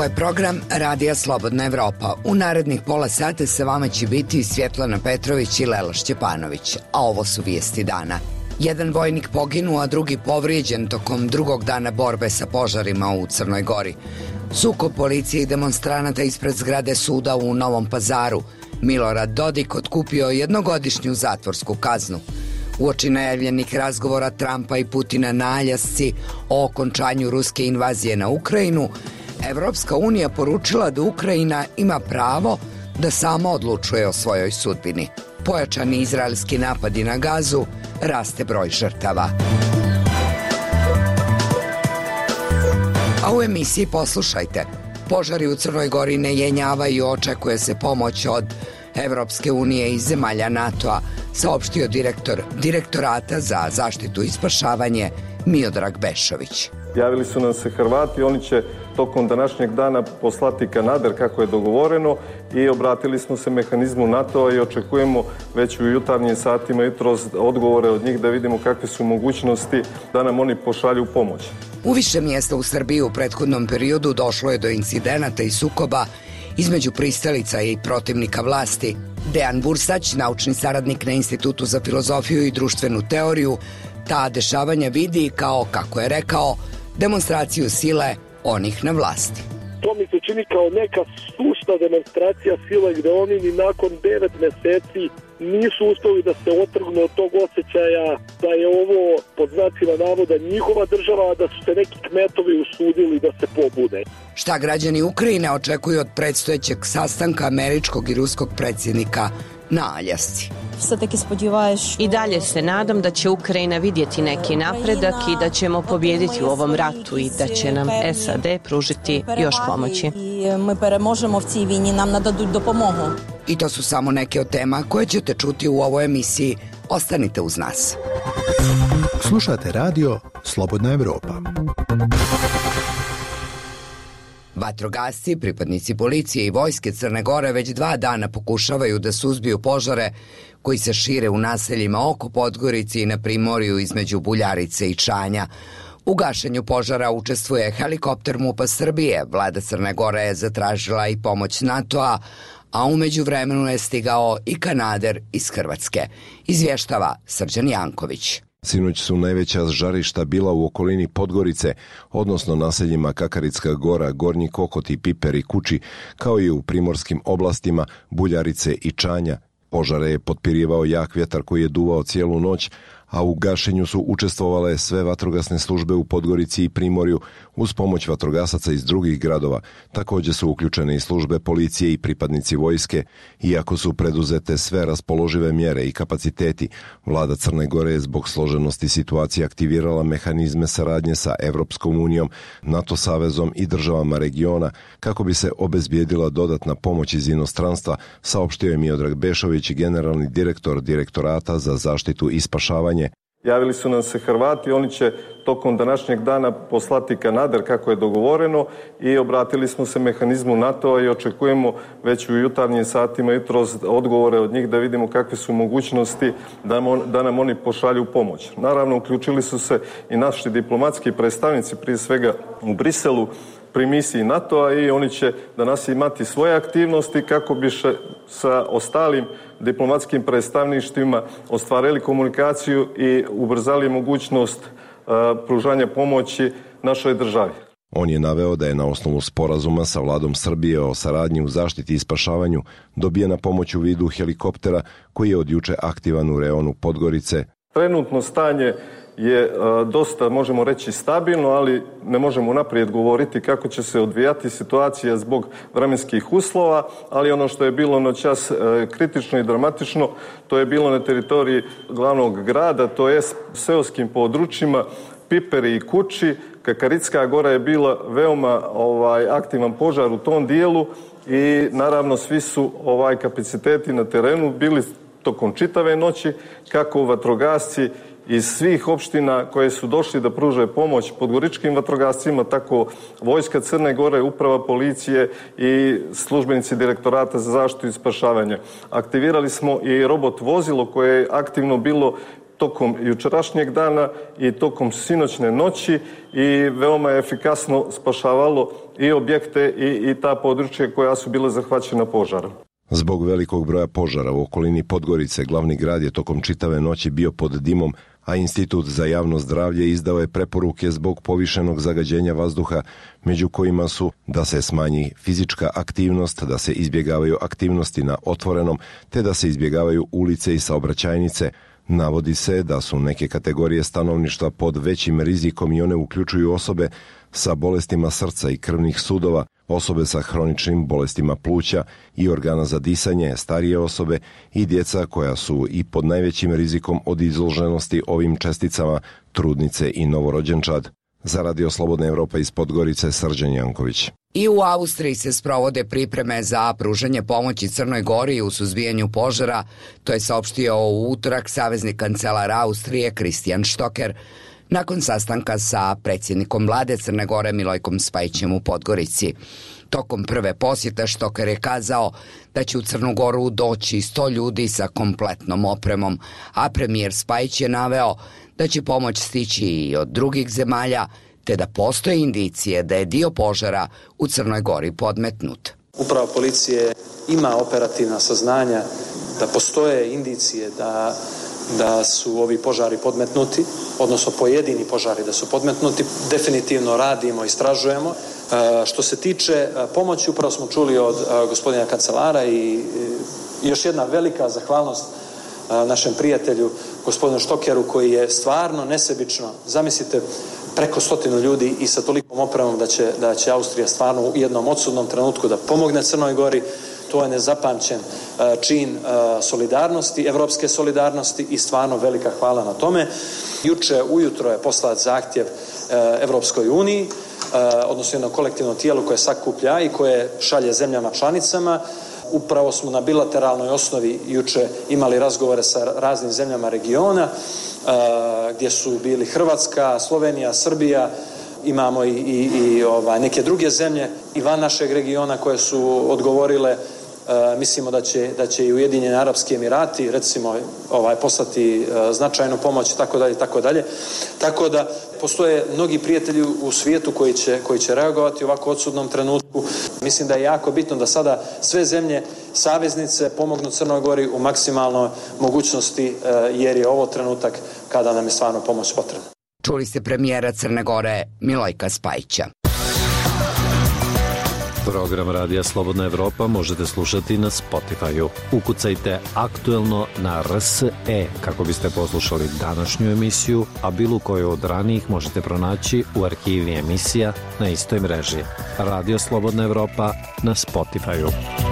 je program Radija Slobodna Evropa. U narednih pola sata sa vama će biti Svjetlana Petrović i Lela Šćepanović, a ovo su vijesti dana. Jedan vojnik poginuo, a drugi povrijeđen tokom drugog dana borbe sa požarima u Crnoj Gori. Sukob policije i demonstranata ispred zgrade suda u Novom Pazaru. Milorad Dodik otkupio jednogodišnju zatvorsku kaznu. Uoči najavljenih razgovora Trumpa i Putina na Aljasci o okončanju ruske invazije na Ukrajinu, Evropska unija poručila da Ukrajina ima pravo da sama odlučuje o svojoj sudbini. Pojačani izraelski napadi na Gazu, raste broj žrtava. A u emisiji poslušajte. Požari u Crnoj Gori ne jenjavaju, očekuje se pomoć od Evropske unije i zemalja NATO-a, saopštio direktor Direktorata za zaštitu i spašavanje Miodrag Bešović. Javili su nam se Hrvati, oni će tokom današnjeg dana poslati kanader kako je dogovoreno i obratili smo se mehanizmu NATO-a i očekujemo već u jutarnjim satima jutros odgovore od njih da vidimo kakve su mogućnosti da nam oni pošalju pomoć. U više mjesta u Srbiji u prethodnom periodu došlo je do incidenata i sukoba između pristalica i protivnika vlasti. Dejan Bursać, naučni saradnik na Institutu za filozofiju i društvenu teoriju, ta dešavanja vidi kao, kako je rekao, demonstraciju sile onih na vlasti. To mi se čini kao neka sušta demonstracija sile gde oni ni nakon 9 meseci nisu uspeli da se otrgnu od tog osjećaja da je ovo pod znacima navoda njihova država, a da su se neki kmetovi usudili da se pobude. Šta građani Ukrajine očekuju od predstojećeg sastanka američkog i ruskog predsjednika na Aljasci? I dalje se nadam da će Ukrajina vidjeti neki napredak i da ćemo pobijediti u ovom ratu i da će nam SAD pružiti još pomoći. I to su samo neke od tema koje ćete čuti u ovoj emisiji. Ostanite uz nas. Slušate radio Slobodna Evropa. Vatrogasci, pripadnici policije i vojske Crne Gore već 2 dana pokušavaju da suzbiju požare koji se šire u naseljima oko Podgorice i na primorju između Buljarice i Čanja. U gašenju požara učestvuje helikopter MUP-a Srbije. Vlada Crne Gore je zatražila i pomoć NATO-a, a u međuvremenu je stigao i kanader iz Hrvatske. Izvještava Srđan Janković. Sinoć su najveća žarišta bila u okolini Podgorice, odnosno naseljima Kakaritska Gora, Gornji Kokot i Piper i Kuči, kao i u primorskim oblastima Buljarice i Čanja. Požare je potpirivao jak vjetar koji je duvao cijelu noć, a u gašenju su učestvovale sve vatrogasne službe u Podgorici i Primorju uz pomoć vatrogasaca iz drugih gradova. Također su uključene i službe policije i pripadnici vojske. Iako su preduzete sve raspoložive mjere i kapaciteti, vlada Crne Gore je zbog složenosti situacije aktivirala mehanizme saradnje sa Evropskom unijom, NATO savezom i državama regiona kako bi se obezbijedila dodatna pomoć iz inostranstva, saopštio je Miodrag Bešović, generalni direktor Direktorata za zaštitu i spašavanje. Javili su nam se Hrvati, oni će tokom današnjeg dana poslati kanader kako je dogovoreno i obratili smo se mehanizmu NATO-a i očekujemo već u jutarnjim satima jutros odgovore od njih da vidimo kakve su mogućnosti da nam oni pošalju pomoć. Naravno, uključili su se i naši diplomatski predstavnici, prije svega u Briselu, pri misiji NATO-a i oni će danas imati svoje aktivnosti kako bi sa ostalim diplomatskim predstavništvima ostvarili komunikaciju i ubrzali mogućnost pružanja pomoći našoj državi. On je naveo da je na osnovu sporazuma sa vladom Srbije o saradnji u zaštiti i spašavanju dobijena pomoć u vidu helikoptera koji je od juče aktivan u reonu Podgorice. Trenutno stanje je dosta, možemo reći, stabilno, ali ne možemo naprijed govoriti kako će se odvijati situacija zbog vremenskih uslova, ali ono što je bilo noćas kritično i dramatično, to je bilo na teritoriji glavnog grada, to je seoskim područjima Piperi i Kuči. Kakaritska Gora je bila veoma aktivan požar u tom dijelu i naravno svi su kapaciteti na terenu bili tokom čitave noći, kako vatrogasci iz svih opština koje su došli da pruže pomoć podgoričkim vatrogascima, tako Vojska Crne Gore, Uprava policije i službenici Direktorata za zaštitu i spašavanje. Aktivirali smo i robot vozilo koje je aktivno bilo tokom jučerašnjeg dana i tokom sinoćne noći i veoma je efikasno spašavalo i objekte i ta područja koja su bile zahvaćena požarom. Zbog velikog broja požara u okolini Podgorice, glavni grad je tokom čitave noći bio pod dimom, a Institut za javno zdravlje izdao je preporuke zbog povišenog zagađenja vazduha, među kojima su da se smanji fizička aktivnost, da se izbjegavaju aktivnosti na otvorenom, te da se izbjegavaju ulice i saobraćajnice. Navodi se da su neke kategorije stanovništva pod većim rizikom i one uključuju osobe sa bolestima srca i krvnih sudova, osobe sa hroničnim bolestima pluća i organa za disanje, starije osobe i djeca koja su i pod najvećim rizikom od izloženosti ovim česticama, trudnice i novorođenčad. Za Radio Slobodna Evropa iz Podgorice, Srđan Janković. I u Austriji se sprovode pripreme za pružanje pomoći Crnoj Gori u suzbijanju požara, to je saopštio u utorak savezni kancelar Austrije Christian Stocker nakon sastanka sa predsjednikom vlade Crne Gore Milojkom Spajićem u Podgorici. Tokom prve posjete Stocker je kazao da će u Crnu Goru doći 100 ljudi sa kompletnom opremom, a premijer Spajić je naveo da će pomoć stići i od drugih zemalja, te da postoje indicije da je dio požara u Crnoj Gori podmetnut. Uprava policije ima operativna saznanja da postoje indicije da su ovi požari podmetnuti, odnosno pojedini požari da su podmetnuti. Definitivno radimo, istražujemo. Što se tiče pomoći, upravo smo čuli od gospodina kancelara i još jedna velika zahvalnost našem prijatelju, gospodinu Stockeru, koji je stvarno nesebično, zamislite, preko 100 ljudi i sa tolikom opremom da će Austrija stvarno u jednom odsudnom trenutku da pomogne Crnoj Gori. To je nezapamćen čin solidarnosti, evropske solidarnosti i stvarno velika hvala na tome. Juče ujutro je poslat zahtjev Evropskoj uniji, odnosno jedno kolektivno tijelo koje sakuplja i koje šalje zemljama članicama. Upravo smo na bilateralnoj osnovi juče imali razgovore sa raznim zemljama regiona, gdje su bili Hrvatska, Slovenija, Srbija, imamo i neke druge zemlje i van našeg regiona koje su odgovorile. Mislimo da će i Ujedinjeni Arapski Emirati recimo poslati značajnu pomoć i tako dalje. Tako da postoje mnogi prijatelji u svijetu koji će reagovati u ovako odsudnom trenutku. Mislim da je jako bitno da sada sve zemlje saveznice pomognu Crnoj Gori u maksimalnoj mogućnosti, jer je ovo trenutak kada nam je stvarno pomoć potrebna. Čuli ste premijera Crne Gore Milojka Spajića. Program Radija Slobodna Evropa možete slušati na Spotify-u. Ukucajte aktuelno na RSE kako biste poslušali današnju emisiju, a bilo koju od ranijih možete pronaći u arhivi emisija na istoj mreži. Radio Slobodna Evropa na Spotify-u.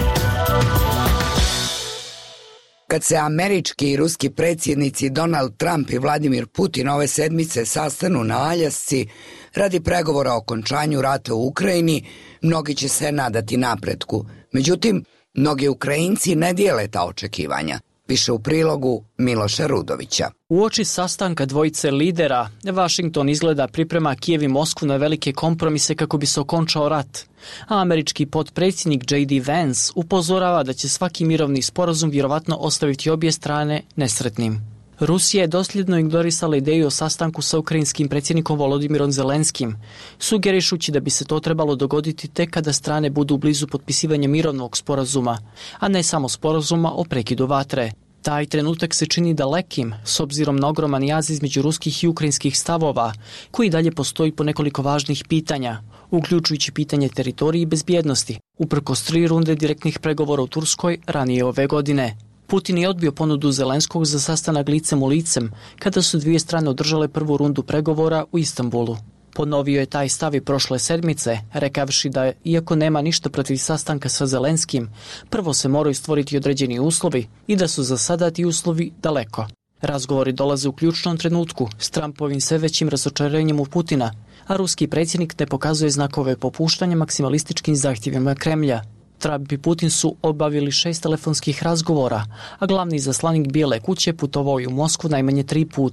Kad se američki i ruski predsjednici Donald Trump i Vladimir Putin ove sedmice sastanu na Aljasci radi pregovora o okončanju rata u Ukrajini, mnogi će se nadati napretku. Međutim, mnogi Ukrajinci ne dijele ta očekivanja. Piše u prilogu Miloša Rudovića. Uoči sastanka dvojice lidera, Washington izgleda priprema Kijev i Moskvu na velike kompromise kako bi se okončao rat. A američki potpredsjednik J.D. Vance upozorava da će svaki mirovni sporazum vjerovatno ostaviti obje strane nesretnim. Rusija je dosljedno ignorisala ideju o sastanku sa ukrajinskim predsjednikom Volodimirom Zelenskim, sugerišući da bi se to trebalo dogoditi tek kada strane budu blizu potpisivanja mirovnog sporazuma, a ne samo sporazuma o prekidu vatre. Taj trenutak se čini dalekim, s obzirom na ogroman jaz između ruskih i ukrajinskih stavova, koji dalje postoji po nekoliko važnih pitanja, uključujući pitanje teritorije i bezbjednosti, uprkos 3 runde direktnih pregovora u Turskoj ranije ove godine. Putin je odbio ponudu Zelenskog za sastanak licem u licem, kada su dvije strane održale prvu rundu pregovora u Istanbulu. Ponovio je taj stav i prošle sedmice, rekavši da, iako nema ništa protiv sastanka sa Zelenskim, prvo se moraju stvoriti određeni uslovi i da su za sada ti uslovi daleko. Razgovori dolaze u ključnom trenutku, s Trumpovim sve većim razočarenjem u Putina, a ruski predsjednik ne pokazuje znakove popuštanja maksimalističkim zahtjevima Kremlja. Trump i Putin su obavili 6 telefonskih razgovora, a glavni izaslanik Bijele kuće putovao je u Moskvu najmanje 3 puta.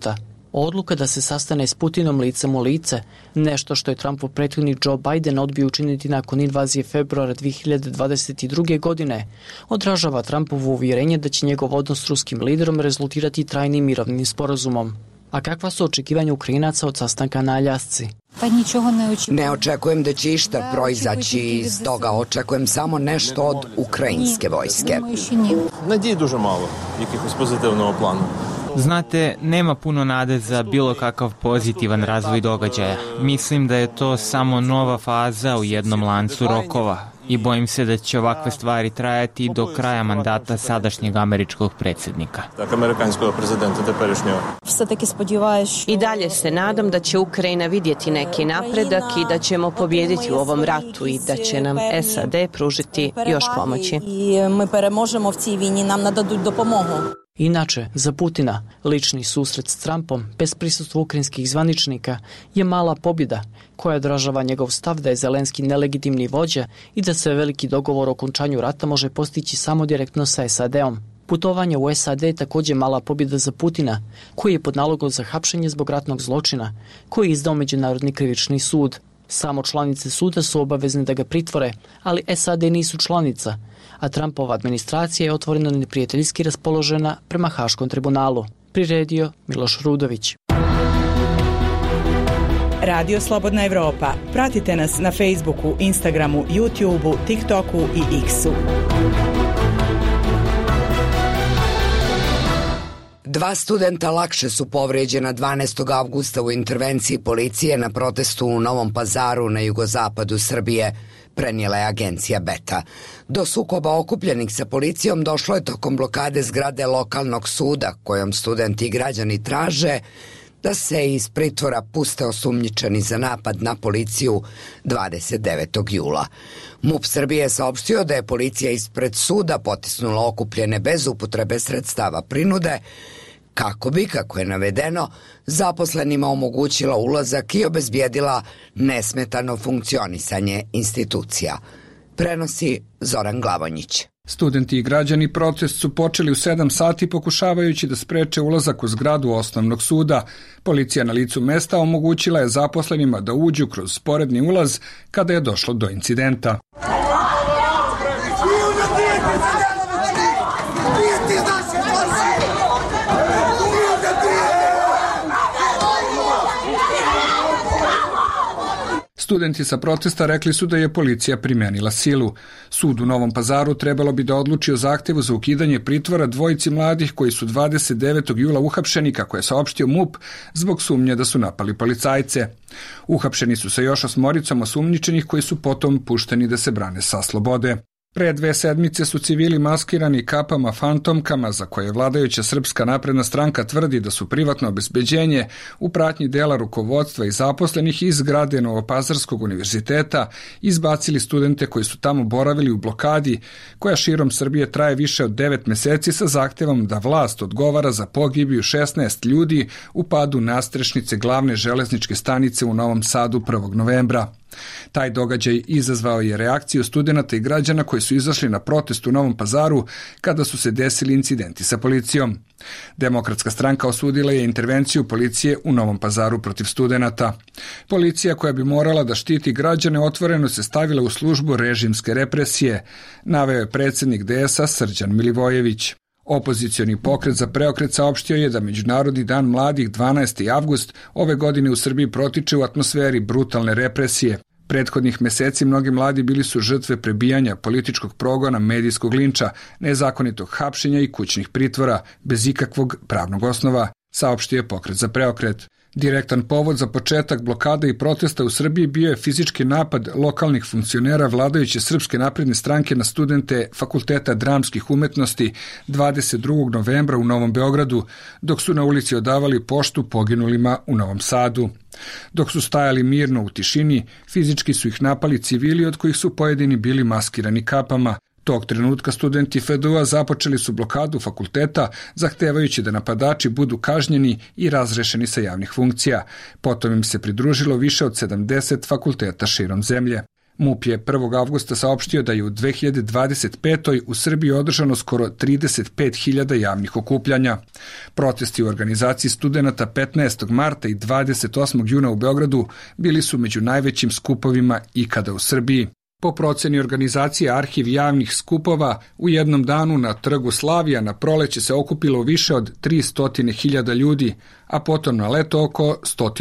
Odluka da se sastane s Putinom licem u lice, nešto što je Trumpov prethodnik Joe Biden odbio učiniti nakon invazije februara 2022. godine, odražava Trumpovo uvjerenje da će njegov odnos s ruskim liderom rezultirati trajnim mirovnim sporazumom. A kakva su očekivanja Ukrajinaca od sastanka na Aljasci? Ne očekujem da će išta proizaći iz toga, očekujem samo nešto od ukrajinske vojske. Nadії дуже мало, якихось позитивного плану. Znate, nema puno nade za bilo kakav pozitivan razvoj događaja. Mislim da je to samo nova faza u jednom lancu rokova i bojim se da će ovakve stvari trajati do kraja mandata sadašnjeg američkog predsjednika. I dalje se nadam da će Ukrajina vidjeti neki napredak i da ćemo pobijediti u ovom ratu i da će nam SAD pružiti još pomoći. Inače, za Putina, lični susret s Trumpom bez prisustva ukrajinskih zvaničnika je mala pobjeda koja odražava njegov stav da je Zelenski nelegitimni vođa i da se veliki dogovor o okončanju rata može postići samo direktno sa SAD-om. Putovanje u SAD je također mala pobjeda za Putina, koji je pod nalogom za hapšenje zbog ratnog zločina, koji je izdao Međunarodni krivični sud. Samo članice suda su obavezne da ga pritvore, ali SAD nisu članica, a Trumpova administracija je otvoreno neprijateljski raspoložena prema Haškom tribunalu. Priredio Miloš Rudović. Radio Slobodna Evropa. Pratite nas na Facebooku, Instagramu, YouTubeu, TikToku i X-u. 2 studenta lakše su povrijeđena 12. avgusta u intervenciji policije na protestu u Novom Pazaru na jugozapadu Srbije, prenijela je agencija Beta. Do sukoba okupljenih sa policijom došlo je tokom blokade zgrade lokalnog suda, kojom studenti i građani traže da se iz pritvora puste osumnjičeni za napad na policiju 29. jula. MUP Srbije je saopštio da je policija ispred suda potisnula okupljene bez upotrebe sredstava prinude, kako bi, kako je navedeno, zaposlenima omogućila ulazak i obezbijedila nesmetano funkcionisanje institucija. Prenosi Zoran Glavonjić. Studenti i građani protest su počeli u 7 sati pokušavajući da spreče ulazak u zgradu osnovnog suda. Policija na licu mesta omogućila je zaposlenima da uđu kroz sporedni ulaz kada je došlo do incidenta. Studenti sa protesta rekli su da je policija primenila silu. Sud u Novom Pazaru trebalo bi da odluči o zahtevu za ukidanje pritvora dvojici mladih koji su 29. jula uhapšeni, kako je saopštio MUP, zbog sumnje da su napali policajce. Uhapšeni su sa još 8 osumnjičenih koji su potom pušteni da se brane sa slobode. Pre 2 sedmice su civili maskirani kapama fantomkama za koje vladajuća Srpska napredna stranka tvrdi da su privatno obezbeđenje u pratnji dela rukovodstva i zaposlenih iz zgrade Novopazarskog univerziteta izbacili studente koji su tamo boravili u blokadi koja širom Srbije traje više od 9 meseci sa zahtevom da vlast odgovara za pogibiju 16 ljudi u padu nastrešnice glavne železničke stanice u Novom Sadu 1. novembra. Taj događaj izazvao je reakciju studenata i građana koji su izašli na protest u Novom Pazaru kada su se desili incidenti sa policijom. Demokratska stranka osudila je intervenciju policije u Novom Pazaru protiv studenata. Policija koja bi morala da štiti građane otvoreno se stavila u službu režimske represije, naveo je predsjednik DS-a Srđan Milivojević. Opozicioni pokret za preokret saopštio je da Međunarodni dan mladih 12. avgust ove godine u Srbiji protiče u atmosferi brutalne represije. Prethodnih meseci mnogi mladi bili su žrtve prebijanja, političkog progona, medijskog linča, nezakonitog hapšenja i kućnih pritvora, bez ikakvog pravnog osnova, saopštio je pokret za preokret. Direktan povod za početak blokada i protesta u Srbiji bio je fizički napad lokalnih funkcionera vladajuće Srpske napredne stranke na studente Fakulteta dramskih umetnosti 22. novembra u Novom Beogradu, dok su na ulici odavali poštu poginulima u Novom Sadu. Dok su stajali mirno u tišini, fizički su ih napali civili od kojih su pojedini bili maskirani kapama. Tog trenutka studenti FDU-a započeli su blokadu fakulteta, zahtevajući da napadači budu kažnjeni i razrešeni sa javnih funkcija. Potom im se pridružilo više od 70 fakulteta širom zemlje. MUP je 1. avgusta saopštio da je u 2025. u Srbiji održano skoro 35.000 javnih okupljanja. Protesti u organizaciji studenata 15. marta i 28. juna u Beogradu bili su među najvećim skupovima ikada u Srbiji. Po proceni organizacije Arhiv javnih skupova, u jednom danu na Trgu Slavija na proleće se okupilo više od 300.000 ljudi, a potom na leto oko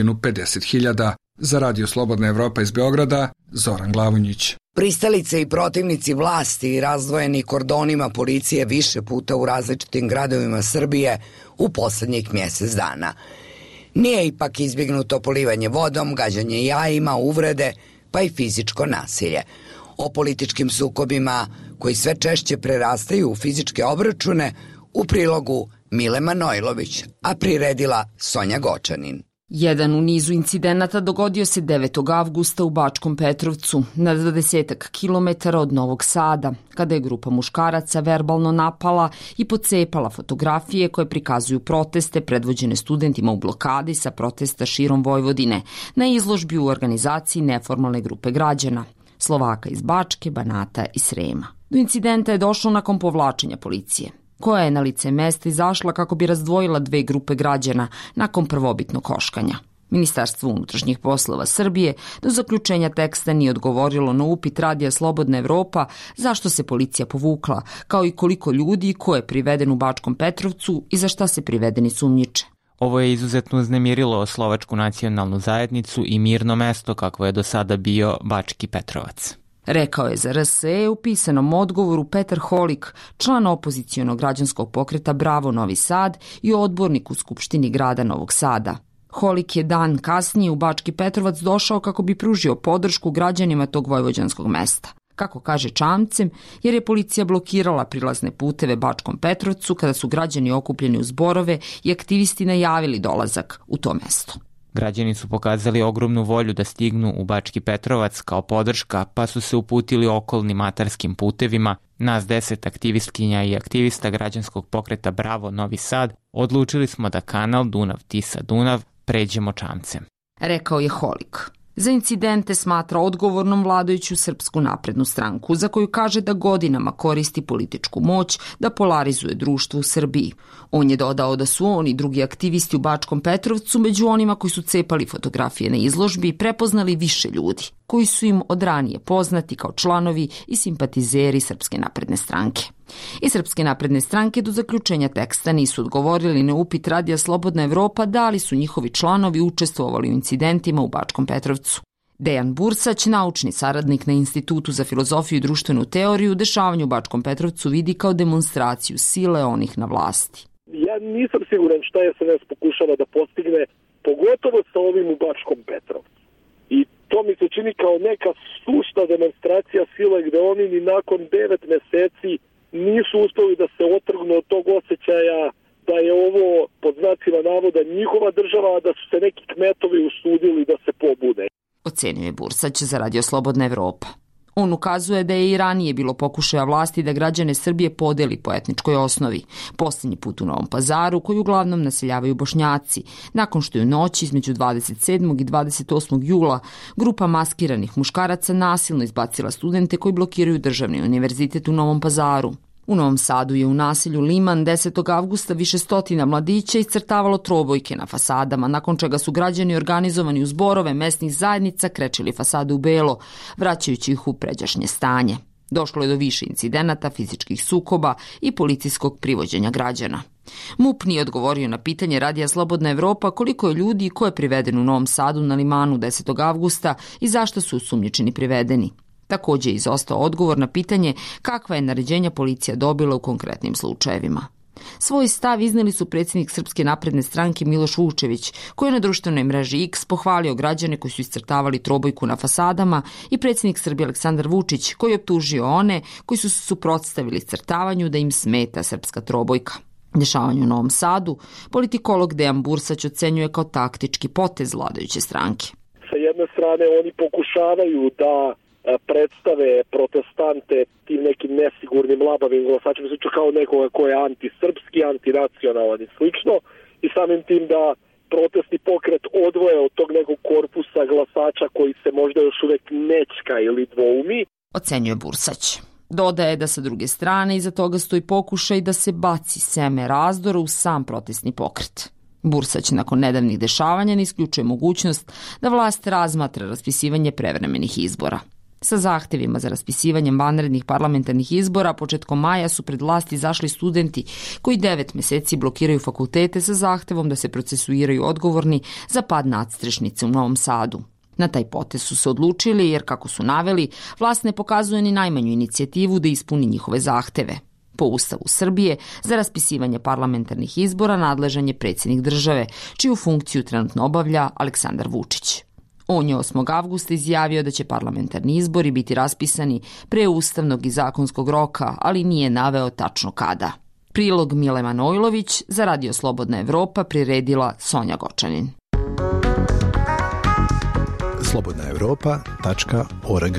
150.000. Za Radio Slobodna Evropa iz Beograda, Zoran Glavonjić. Pristalice i protivnici vlasti i razdvojeni kordonima policije više puta u različitim gradovima Srbije u poslednjih mjesec dana. Nije ipak izbjegnuto polivanje vodom, gađanje jajima, uvrede, pa i fizičko nasilje. O političkim sukobima koji sve češće prerastaju u fizičke obračune u prilogu Mile Manojlović, a priredila Sonja Gočanin. Jedan u nizu incidenata dogodio se 9. avgusta u Bačkom Petrovcu, na 20 kilometara od Novog Sada, kada je grupa muškaraca verbalno napala i pocepala fotografije koje prikazuju proteste predvođene studentima u blokadi sa protesta širom Vojvodine na izložbi u organizaciji neformalne grupe građana, Slovaka iz Bačke, Banata i Srema. Do incidenta je došlo nakon povlačenja policije, koja je na lice mesta izašla kako bi razdvojila dve grupe građana nakon prvobitnog koškanja. Ministarstvo unutrašnjih poslova Srbije do zaključenja teksta nije odgovorilo na upit Radija Slobodna Evropa zašto se policija povukla, kao i koliko ljudi ko je priveden u Bačkom Petrovcu i za šta se privedeni sumnjiče. Ovo je izuzetno uznemirilo slovačku nacionalnu zajednicu i mirno mesto kakvo je do sada bio Bački Petrovac. Rekao je za RSE u pisanom odgovoru Petar Holik, član opozicionog građanskog pokreta Bravo Novi Sad i odbornik u Skupštini grada Novog Sada. Holik je dan kasnije u Bački Petrovac došao kako bi pružio podršku građanima tog vojvođanskog mesta. Kako kaže čamcem, jer je policija blokirala prilazne puteve Bačkom Petrovcu kada su građani okupljeni u zborove i aktivisti najavili dolazak u to mesto. Građani su pokazali ogromnu volju da stignu u Bački Petrovac kao podrška, pa su se uputili okolnim atarskim putevima. Nas 10 aktivistkinja i aktivista građanskog pokreta Bravo Novi Sad odlučili smo da kanal Dunav-Tisa-Dunav pređemo čamcem. Rekao je Holik. Za incidente smatra odgovornom vladajuću Srpsku naprednu stranku, za koju kaže da godinama koristi političku moć da polarizuje društvo u Srbiji. On je dodao da su on i drugi aktivisti u Bačkom Petrovcu među onima koji su cepali fotografije na izložbi prepoznali više ljudi, koji su im od ranije poznati kao članovi i simpatizeri Srpske napredne stranke. Iz Srpske napredne stranke do zaključenja teksta nisu odgovorili na upit Radija Slobodna Evropa da li su njihovi članovi učestvovali u incidentima u Bačkom Petrovcu. Dejan Bursać, naučni saradnik na Institutu za filozofiju i društvenu teoriju, dešavanje u Bačkom Petrovcu vidi kao demonstraciju sile onih na vlasti. Ja nisam siguran šta je SNS pokušava da postigne, pogotovo sa ovim u Bačkom Petrovcu. I to mi se čini kao neka sušta demonstracija sile gde oni ni nakon 9 meseci nisu uspeli da se otrgnu od tog osjećaja da je ovo pod znacima navoda njihova država, a da su se neki kmetovi usudili da se pobude. Ocenio je Bursać za Radio Slobodna Evropa. On ukazuje da je i ranije bilo pokušaja vlasti da građane Srbije podeli po etničkoj osnovi. Poslednji put u Novom Pazaru, koji uglavnom naseljavaju Bošnjaci, nakon što je u noći između 27. i 28. jula grupa maskiranih muškaraca nasilno izbacila studente koji blokiraju Državni univerzitet u Novom Pazaru. U Novom Sadu je u naselju Liman 10. avgusta više stotina mladića iscrtavalo trobojke na fasadama, nakon čega su građani organizovani u zborove mesnih zajednica krečili fasade u belo, vraćajući ih u pređašnje stanje. Došlo je do više incidenata, fizičkih sukoba i policijskog privođenja građana. MUP nije odgovorio na pitanje Radija Slobodna Evropa koliko je ljudi i ko je priveden u Novom Sadu na Limanu 10. avgusta i zašto su osumnjičeni privedeni. Također je izostao odgovor na pitanje kakva je naređenja policija dobila u konkretnim slučajevima. Svoj stav izneli su predsjednik Srpske napredne stranke Miloš Vučević, koji je na društvenoj mreži X pohvalio građane koji su iscrtavali trobojku na fasadama, i predsjednik Srbije Aleksandar Vučić, koji je optužio one koji su se suprotstavili iscrtavanju da im smeta srpska trobojka. Dešavanje u Novom Sadu politikolog Dejan Bursać ocenjuje kao taktički potez vladajuće stranke. Sa jedne strane oni pokušavaju da predstave protestante tim nekim nesigurnim, labavim glasačima, kao nekoga ko je antisrpski, antinacionalan i slično, i samim tim da protestni pokret odvoje od tog nekog korpusa glasača koji se možda još uvek nečka ili dvoumi. Ocenjuje Bursać. Dodaje da sa druge strane iza toga stoji pokušaj da se baci seme razdora u sam protestni pokret. Bursać nakon nedavnih dešavanja ne isključuje mogućnost da vlast razmatra raspisivanje prevremenih izbora. Sa zahtevima za raspisivanjem vanrednih parlamentarnih izbora početkom maja su pred vlast izašli studenti koji 9 meseci blokiraju fakultete sa zahtevom da se procesuiraju odgovorni za pad nadstrešnice u Novom Sadu. Na taj potez su se odlučili jer, kako su naveli, vlast ne pokazuje ni najmanju inicijativu da ispuni njihove zahteve. Po Ustavu Srbije, za raspisivanje parlamentarnih izbora nadležan je predsjednik države, čiju funkciju trenutno obavlja Aleksandar Vučić. On je 8. avgusta izjavio da će parlamentarni izbori biti raspisani pre ustavnog i zakonskog roka, ali nije naveo tačno kada. Prilog Mile Manojlović za Radio Slobodna Evropa priredila Sonja Gočanin. slobodnaevropa.org.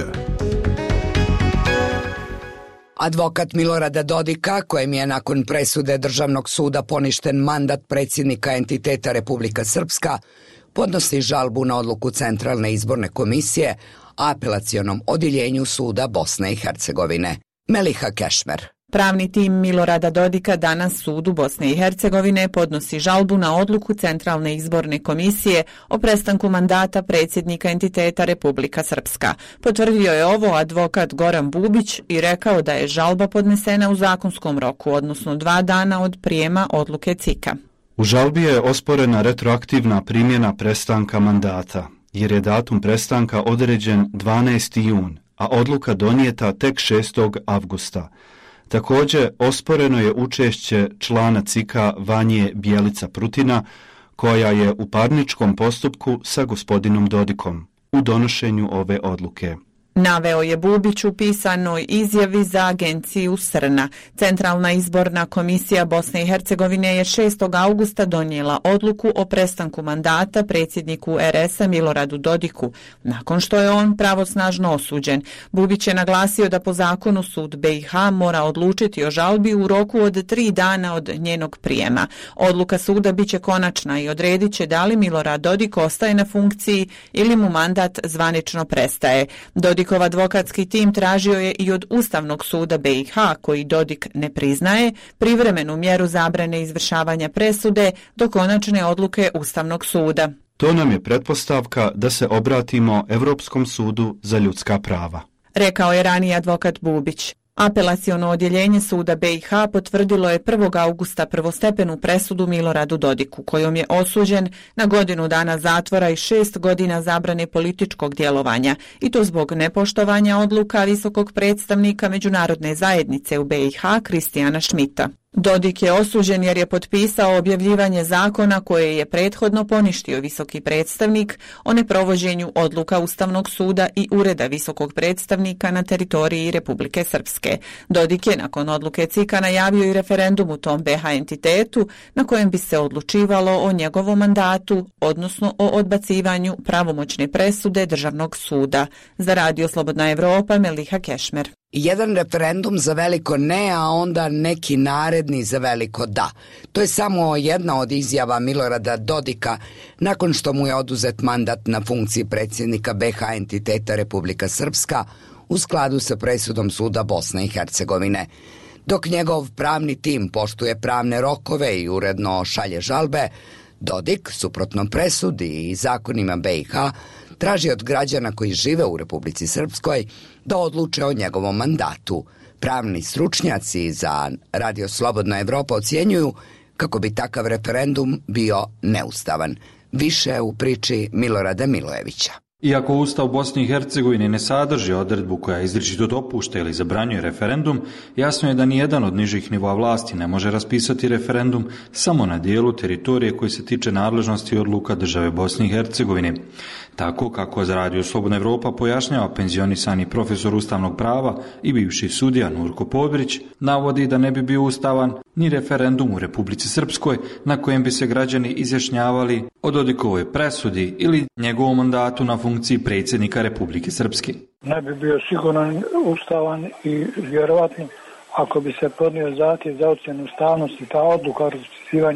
Advokat Milorada Dodika, kojem je nakon presude Državnog suda poništen mandat predsjednika entiteta Republika Srpska, podnosi žalbu na odluku Centralne izborne komisije, apelacionom odjeljenju suda Bosne i Hercegovine. Meliha Kešmer. Pravni tim Milorada Dodika danas sudu Bosne i Hercegovine podnosi žalbu na odluku Centralne izborne komisije o prestanku mandata predsjednika entiteta Republika Srpska. Potvrdio je ovo advokat Goran Bubić i rekao da je žalba podnesena u zakonskom roku, odnosno 2 dana od prijema odluke CIK-a. U žalbi je osporena retroaktivna primjena prestanka mandata, jer je datum prestanka određen 12. jun, a odluka donijeta tek 6. avgusta. Također, osporeno je učešće člana CIK-a Vanje Bjelica Prutina, koja je u parničkom postupku sa gospodinom Dodikom u donošenju ove odluke. Naveo je Bubić u pisanoj izjavi za agenciju Srna. Centralna izborna komisija Bosne i Hercegovine je 6. augusta donijela odluku o prestanku mandata predsjedniku RS-a Miloradu Dodiku, nakon što je on pravosnažno osuđen. Bubić je naglasio da po zakonu sud BiH mora odlučiti o žalbi u roku od 3 dana od njenog prijema. Odluka suda biće konačna i odredit će da li Milorad Dodik ostaje na funkciji ili mu mandat zvanično prestaje. Dodikov advokatski tim tražio je i od Ustavnog suda BiH, koji Dodik ne priznaje, privremenu mjeru zabrane izvršavanja presude do konačne odluke Ustavnog suda. To nam je pretpostavka da se obratimo Europskom sudu za ljudska prava, rekao je raniji advokat Bubić. Apelaciono odjeljenje suda BiH potvrdilo je 1. augusta prvostepenu presudu Miloradu Dodiku, kojom je osuđen na 1 godinu dana zatvora i 6 godina zabrane političkog djelovanja, i to zbog nepoštovanja odluka visokog predstavnika međunarodne zajednice u BiH Kristijana Šmita. Dodik je osuđen jer je potpisao objavljivanje zakona koje je prethodno poništio visoki predstavnik o neprovođenju odluka Ustavnog suda i Ureda visokog predstavnika na teritoriji Republike Srpske. Dodik je nakon odluke CIK-a najavio i referendum u tom BiH entitetu na kojem bi se odlučivalo o njegovom mandatu, odnosno o odbacivanju pravomoćne presude Državnog suda. Za Radio Slobodna Evropa, Meliha Kešmer. Jedan referendum za veliko ne, a onda neki naredni za veliko da. To je samo jedna od izjava Milorada Dodika nakon što mu je oduzet mandat na funkciji predsjednika BiH entiteta Republika Srpska u skladu sa presudom suda Bosne i Hercegovine. Dok njegov pravni tim poštuje pravne rokove i uredno šalje žalbe, Dodik, suprotno presudi i zakonima BiH, traži od građana koji žive u Republici Srpskoj da odluče o njegovom mandatu. Pravni stručnjaci za Radio Slobodna Evropa ocjenjuju kako bi takav referendum bio neustavan. Više u priči Milorada Milojevića. Iako Ustav Bosne i Hercegovine ne sadrži odredbu koja izričito dopušta ili zabranjuje referendum, jasno je da nijedan od nižih nivoa vlasti ne može raspisati referendum samo na dijelu teritorije koji se tiče nadležnosti odluka države Bosne i Hercegovine. Tako kako za Radio Slobodna Evropa pojašnjava penzionisani profesor ustavnog prava i bivši sudija Nurko Podbrić, navodi da ne bi bio ustavan ni referendum u Republici Srpskoj na kojem bi se građani izjašnjavali o Dodikovoj presudi ili njegovom mandatu na funkciji predsjednika Republike Srpske. Ne bi bio siguran ustavan i vjerovatno ako bi se podnio zahtjev za ocjenu ustavnosti, ta odluka o raspisivanju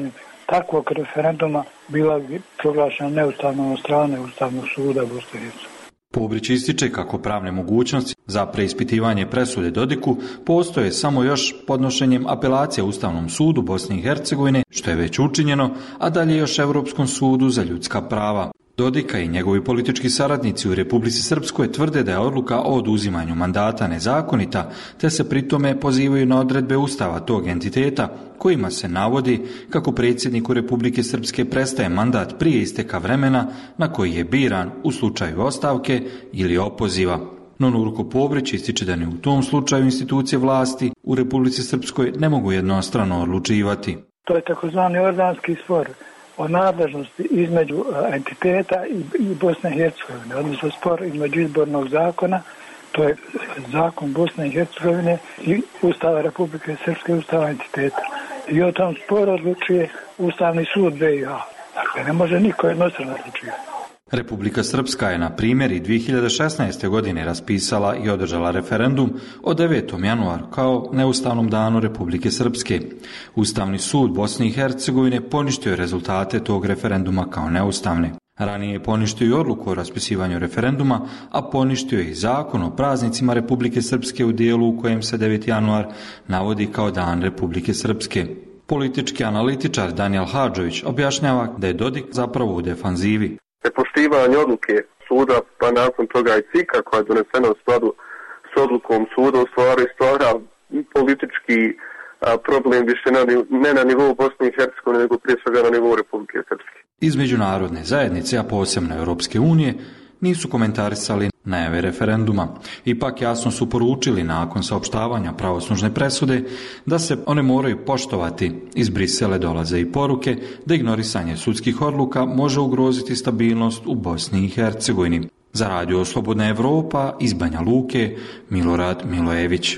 takvog referenduma bila bi proglašena neustavnom od strane Ustavnog suda Bosne i Hercegovine. Pobrić ističe kako pravne mogućnosti za preispitivanje presude Dodiku postoje samo još podnošenjem apelacije Ustavnom sudu Bosne i Hercegovine, što je već učinjeno, a dalje još Europskom sudu za ljudska prava. Dodika i njegovi politički saradnici u Republici Srpskoj tvrde da je odluka o oduzimanju mandata nezakonita, te se pritome pozivaju na odredbe Ustava tog entiteta, kojima se navodi kako predsjedniku Republike Srpske prestaje mandat prije isteka vremena na koji je biran u slučaju ostavke ili opoziva. No Nurko Pobrić ističe da ni u tom slučaju institucije vlasti u Republici Srpskoj ne mogu jednostrano odlučivati. To je takozvani organski spor o nadležnosti između entiteta i Bosne i Hercegovine, odnosno spor između izbornog zakona, to je zakon Bosne i Hercegovine i Ustava Republike Srpske i Ustava entiteta. I o tom sporu odlučuje Ustavni sud BiH. Dakle, ne može niko jednostrano odlučivati. Republika Srpska je, na primjer, i 2016. godine raspisala i održala referendum o 9. januaru kao neustavnom danu Republike Srpske. Ustavni sud Bosne i Hercegovine poništio je rezultate tog referenduma kao neustavne. Ranije je poništio i odluku o raspisivanju referenduma, a poništio je i zakon o praznicima Republike Srpske u dijelu u kojem se 9. januar navodi kao dan Republike Srpske. Politički analitičar Danijel Hadžović objašnjava da je Dodik zapravo u defanzivi. Nepoštivanje odluke suda, pa nakon toga i CIK-a koja je donesena u skladu s odlukom suda, u stvari stvara politički problem više ne na nivou Bosne i Hercegovine, nego prije svega na nivou Republike Srpske. Iz međunarodne zajednice, a posebno Europske unije, nisu komentarisali najave referenduma. Ipak jasno su poručili nakon saopštavanja pravosnažne presude da se one moraju poštovati. Iz Brisela dolaze i poruke da ignorisanje sudskih odluka može ugroziti stabilnost u Bosni i Hercegovini. Za Radio Slobodna Evropa iz Banja Luke, Milorad Milojević.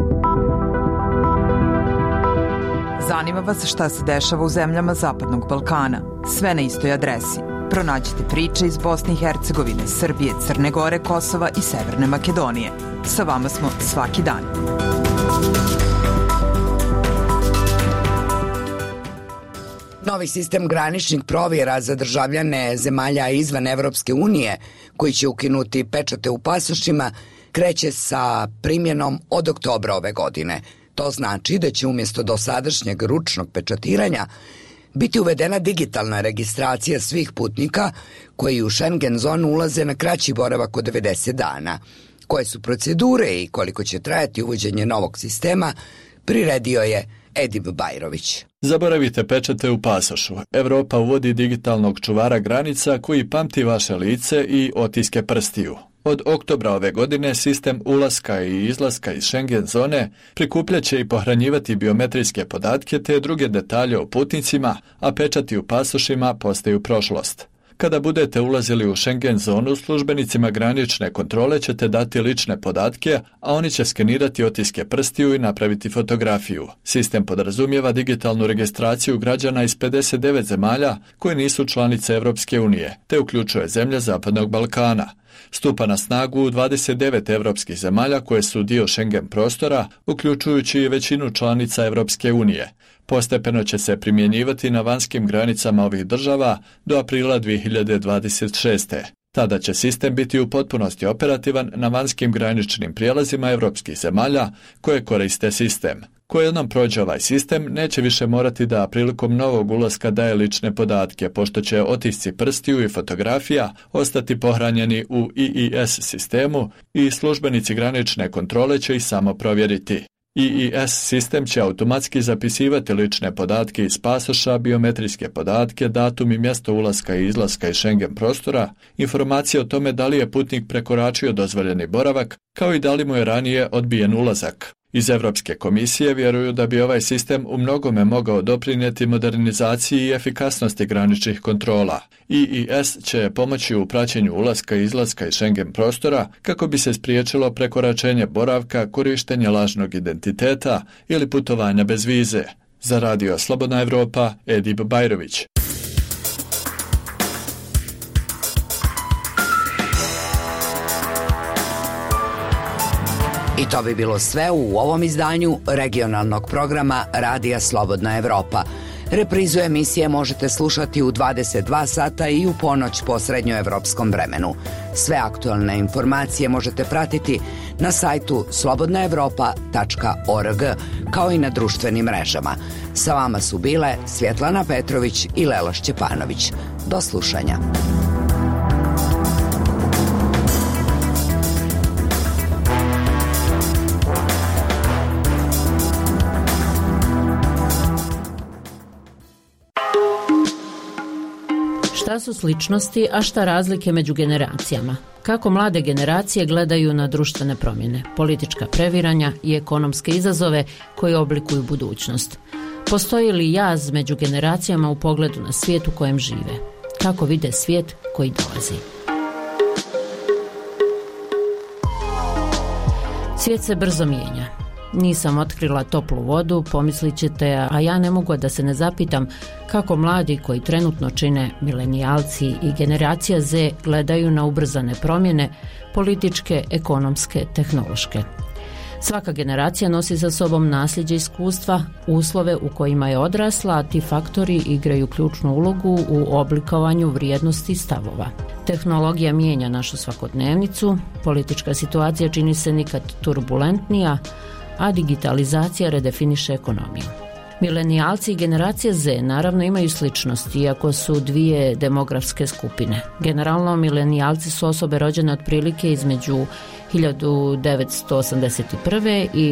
Zanima vas šta se dešava u zemljama Zapadnog Balkana? Sve na istoj adresi. Pronađite priče iz Bosne i Hercegovine, Srbije, Crne Gore, Kosova i Severne Makedonije. Sa vama smo svaki dan. Novi sistem graničnih provjera za državljane zemalja izvan Evropske unije, koji će ukinuti pečate u pasošima, kreće sa primjenom od oktobra ove godine. To znači da će umjesto dosadašnjeg ručnog pečatiranja biti uvedena digitalna registracija svih putnika koji u Schengen zonu ulaze na kraći boravak od 90 dana. Koje su procedure i koliko će trajati uvođenje novog sistema, priredio je Edip Bajrović. Zaboravite pečate u pasošu. Evropa uvodi digitalnog čuvara granica koji pamti vaše lice i otiske prstiju. Od oktobra ove godine sistem ulaska i izlaska iz Schengen zone prikupljat će i pohranjivati biometrijske podatke te druge detalje o putnicima, a pečati u pasošima postaju prošlost. Kada budete ulazili u Schengen zonu, službenicima granične kontrole ćete dati lične podatke, a oni će skenirati otiske prstiju i napraviti fotografiju. Sistem podrazumijeva digitalnu registraciju građana iz 59 zemalja koje nisu članice Evropske unije, te uključuje zemlje Zapadnog Balkana. Stupa na snagu u 29 evropskih zemalja koje su dio Schengen prostora, uključujući i većinu članica Evropske unije. Postepeno će se primjenjivati na vanjskim granicama ovih država do aprila 2026. Tada će sistem biti u potpunosti operativan na vanjskim graničnim prijelazima evropskih zemalja koje koriste sistem. Ko jednom prođe ovaj sistem, neće više morati da prilikom novog ulaska daje lične podatke, pošto će otisci prstiju i fotografija ostati pohranjeni u IIS sistemu i službenici granične kontrole će ih samo provjeriti. IIS sistem će automatski zapisivati lične podatke iz pasoša, biometrijske podatke, datum i mjesto ulaska i izlaska iz Schengen prostora, informacije o tome da li je putnik prekoračio dozvoljeni boravak, kao i da li mu je ranije odbijen ulazak. Iz Europske komisije vjeruju da bi ovaj sistem u mnogome mogao doprinijeti modernizaciji i efikasnosti graničnih kontrola. IIS će pomoći u praćenju ulaska i izlaska iz Schengen prostora kako bi se spriječilo prekoračenje boravka, korištenje lažnog identiteta ili putovanja bez vize. Za Radio Slobodna Evropa, Edip Bajrović. I to bi bilo sve u ovom izdanju regionalnog programa Radija Slobodna Evropa. Reprizu emisije možete slušati u 22 sata i u ponoć po srednjoevropskom vremenu. Sve aktualne informacije možete pratiti na sajtu slobodnaevropa.org, kao i na društvenim mrežama. Sa vama su bile Svjetlana Petrović i Lela Šćepanović. Do slušanja. Šta su sličnosti, a šta razlike među generacijama? Kako mlade generacije gledaju na društvene promjene, politička previranja i ekonomske izazove koji oblikuju budućnost? Postoji li jaz među generacijama u pogledu na svijet u kojem žive? Kako vide svijet koji dolazi? Svijet se brzo mijenja. Nisam otkrila toplu vodu, pomislit ćete, a ja ne mogu da se ne zapitam kako mladi koji trenutno čine milenijalci i generacija Z gledaju na ubrzane promjene, političke, ekonomske, tehnološke. Svaka generacija nosi sa sobom nasljeđe iskustva, uslove u kojima je odrasla, a ti faktori igraju ključnu ulogu u oblikovanju vrijednosti i stavova. Tehnologija mijenja našu svakodnevnicu, politička situacija čini se nikad turbulentnija, a digitalizacija redefiniše ekonomiju. Milenijalci i generacija Z naravno imaju sličnosti, iako su dvije demografske skupine. Generalno, milenijalci su osobe rođene otprilike između 1981. i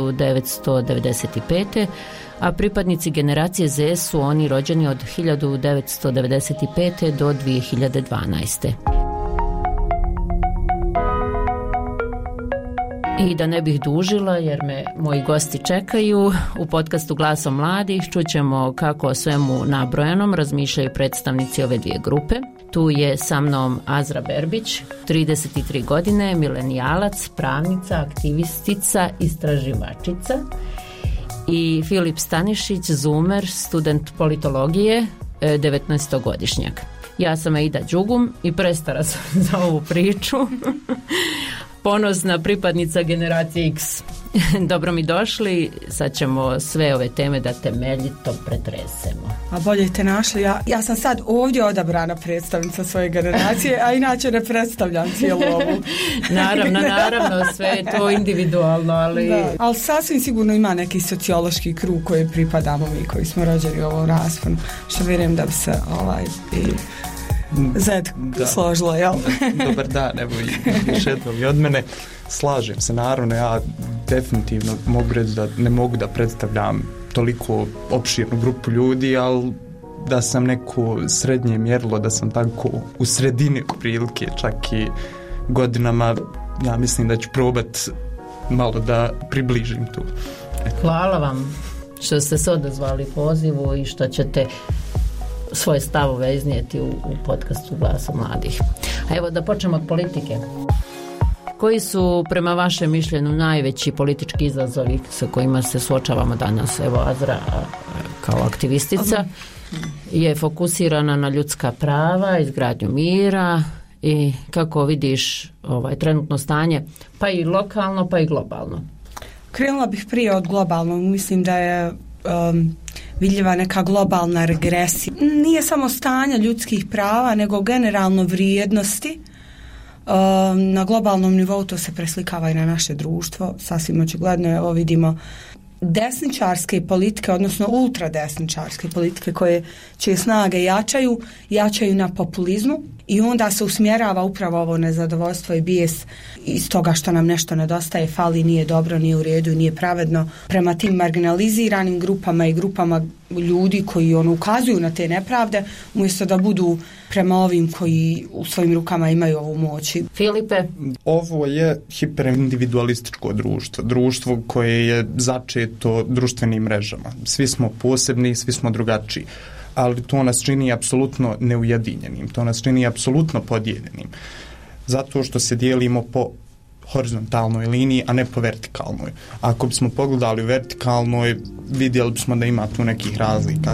1995. a pripadnici generacije Z su oni rođeni od 1995. do 2012. I da ne bih dužila, jer me moji gosti čekaju, u podcastu Glasom mladih čućemo kako o svemu nabrojanom razmišljaju predstavnici ove dvije grupe. Tu je sa mnom Azra Berbić, 33 godine, milenijalac, pravnica, aktivistica, istraživačica, i Filip Stanišić, zoomer, student politologije, 19-godišnjak. Ja sam Aida Đugum i prestara sam za ovu priču. Ponosna pripadnica generacije X. Dobro mi došli, sad ćemo sve ove teme da temeljito pretresemo. A bolje te našli, ja sam sad ovdje odabrana predstavnica svoje generacije, a inače ne predstavljam cijelu ovu. Naravno, sve je to individualno, ali... Da, ali sasvim sigurno ima neki sociološki krug koji pripadamo mi, koji smo rođeni u ovom rasponu, što vjerujem da bi se Zed složilo, jel? Dobar dan, evo još jednom i od mene. Slažem se, naravno, ja definitivno mogu reći da ne mogu da predstavljam toliko opširnu grupu ljudi, ali da sam neko srednje mjerilo, da sam tako u sredini prilike, čak i godinama, ja mislim da ću probat malo da približim tu. Hvala vam što ste se odazvali pozivu i što ćete svoje stavove iznijeti u podcastu Glasa mladih. A evo da počnemo od politike. Koji su prema vašem mišljenju najveći politički izazovi sa kojima se suočavamo danas? Evo Azra kao aktivistica je fokusirana na ljudska prava, izgradnju mira i kako vidiš trenutno stanje, pa i lokalno pa i globalno. Krenula bih prije od globalnog, mislim da je vidljiva neka globalna regresija. Nije samo stanje ljudskih prava, nego generalno vrijednosti. Na globalnom nivou to se preslikava i na naše društvo. Sasvim očigledno, evo vidimo desničarske politike, odnosno ultradesničarske politike čije snage jačaju na populizmu i onda se usmjerava upravo ovo nezadovoljstvo i bijes iz toga što nam nešto nedostaje, fali, nije dobro, nije u redu, nije pravedno prema tim marginaliziranim grupama i grupama ljudi koji ukazuju na te nepravde, umjesto da budu prema ovim koji u svojim rukama imaju ovu moć. Filipe? Ovo je hiperindividualističko društvo koje je začeto društvenim mrežama. Svi smo posebni, svi smo drugačiji, ali to nas čini apsolutno neujedinjenim, to nas čini apsolutno podijeljenim, zato što se dijelimo po horizontalnoj liniji, a ne po vertikalnoj. Ako bismo pogledali u vertikalnoj, vidjeli bismo da ima tu nekih razlika.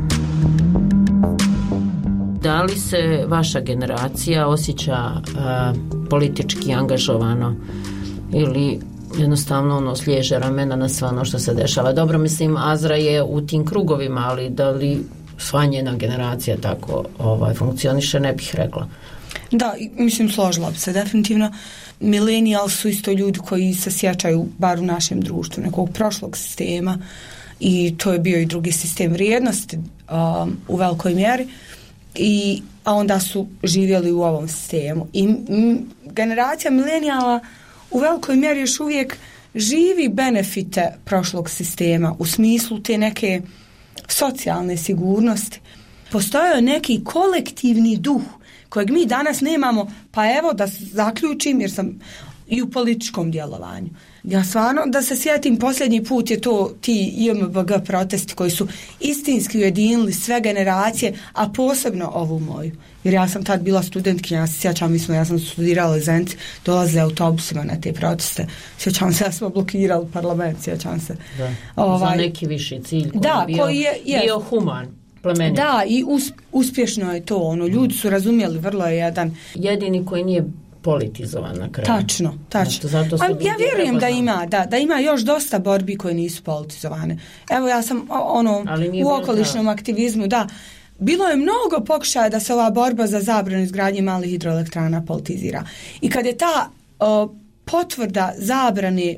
Da li se vaša generacija osjeća politički angažovano ili jednostavno sliježe ramena na sve ono što se dešava. Dobro, mislim, Azra je u tim krugovima, ali da li sva njena generacija tako funkcioniše, ne bih rekla. Da, mislim, složila bi se definitivno. Millennials su isto ljudi koji se sjećaju, bar u našem društvu, nekog prošlog sistema, i to je bio i drugi sistem vrijednosti u velikoj mjeri, a onda su živjeli u ovom sistemu. I generacija milenijala u velikoj mjeri još uvijek živi benefite prošlog sistema u smislu te neke socijalne sigurnosti. Postojao je neki kolektivni duh kojeg mi danas nemamo, pa evo da zaključim, jer sam i u političkom djelovanju. Ja stvarno, da se sjetim, posljednji put je to ti IMBG protesti koji su istinski ujedinili sve generacije, a posebno ovu moju. Jer ja sam tad bila studentkinja, ja se sjećam, ja sam studirala u Zenici, dolazile autobusima na te proteste. Sjećam se, ja smo blokirali parlament, sjećam se. Za neki viši cilj koji je bio human. Plemenit. Da, i uspješno je to. Ljudi su razumjeli, vrlo je jedan... Jedini koji nije politizovan na kraju. Tačno. Ja vjerujem da ima još dosta borbi koje nisu politizovane. Evo, ja sam u okolišnom aktivizmu, bilo je mnogo pokušaja da se ova borba za zabranu izgradnje malih hidroelektrana politizira. I kad je ta potvrda zabrane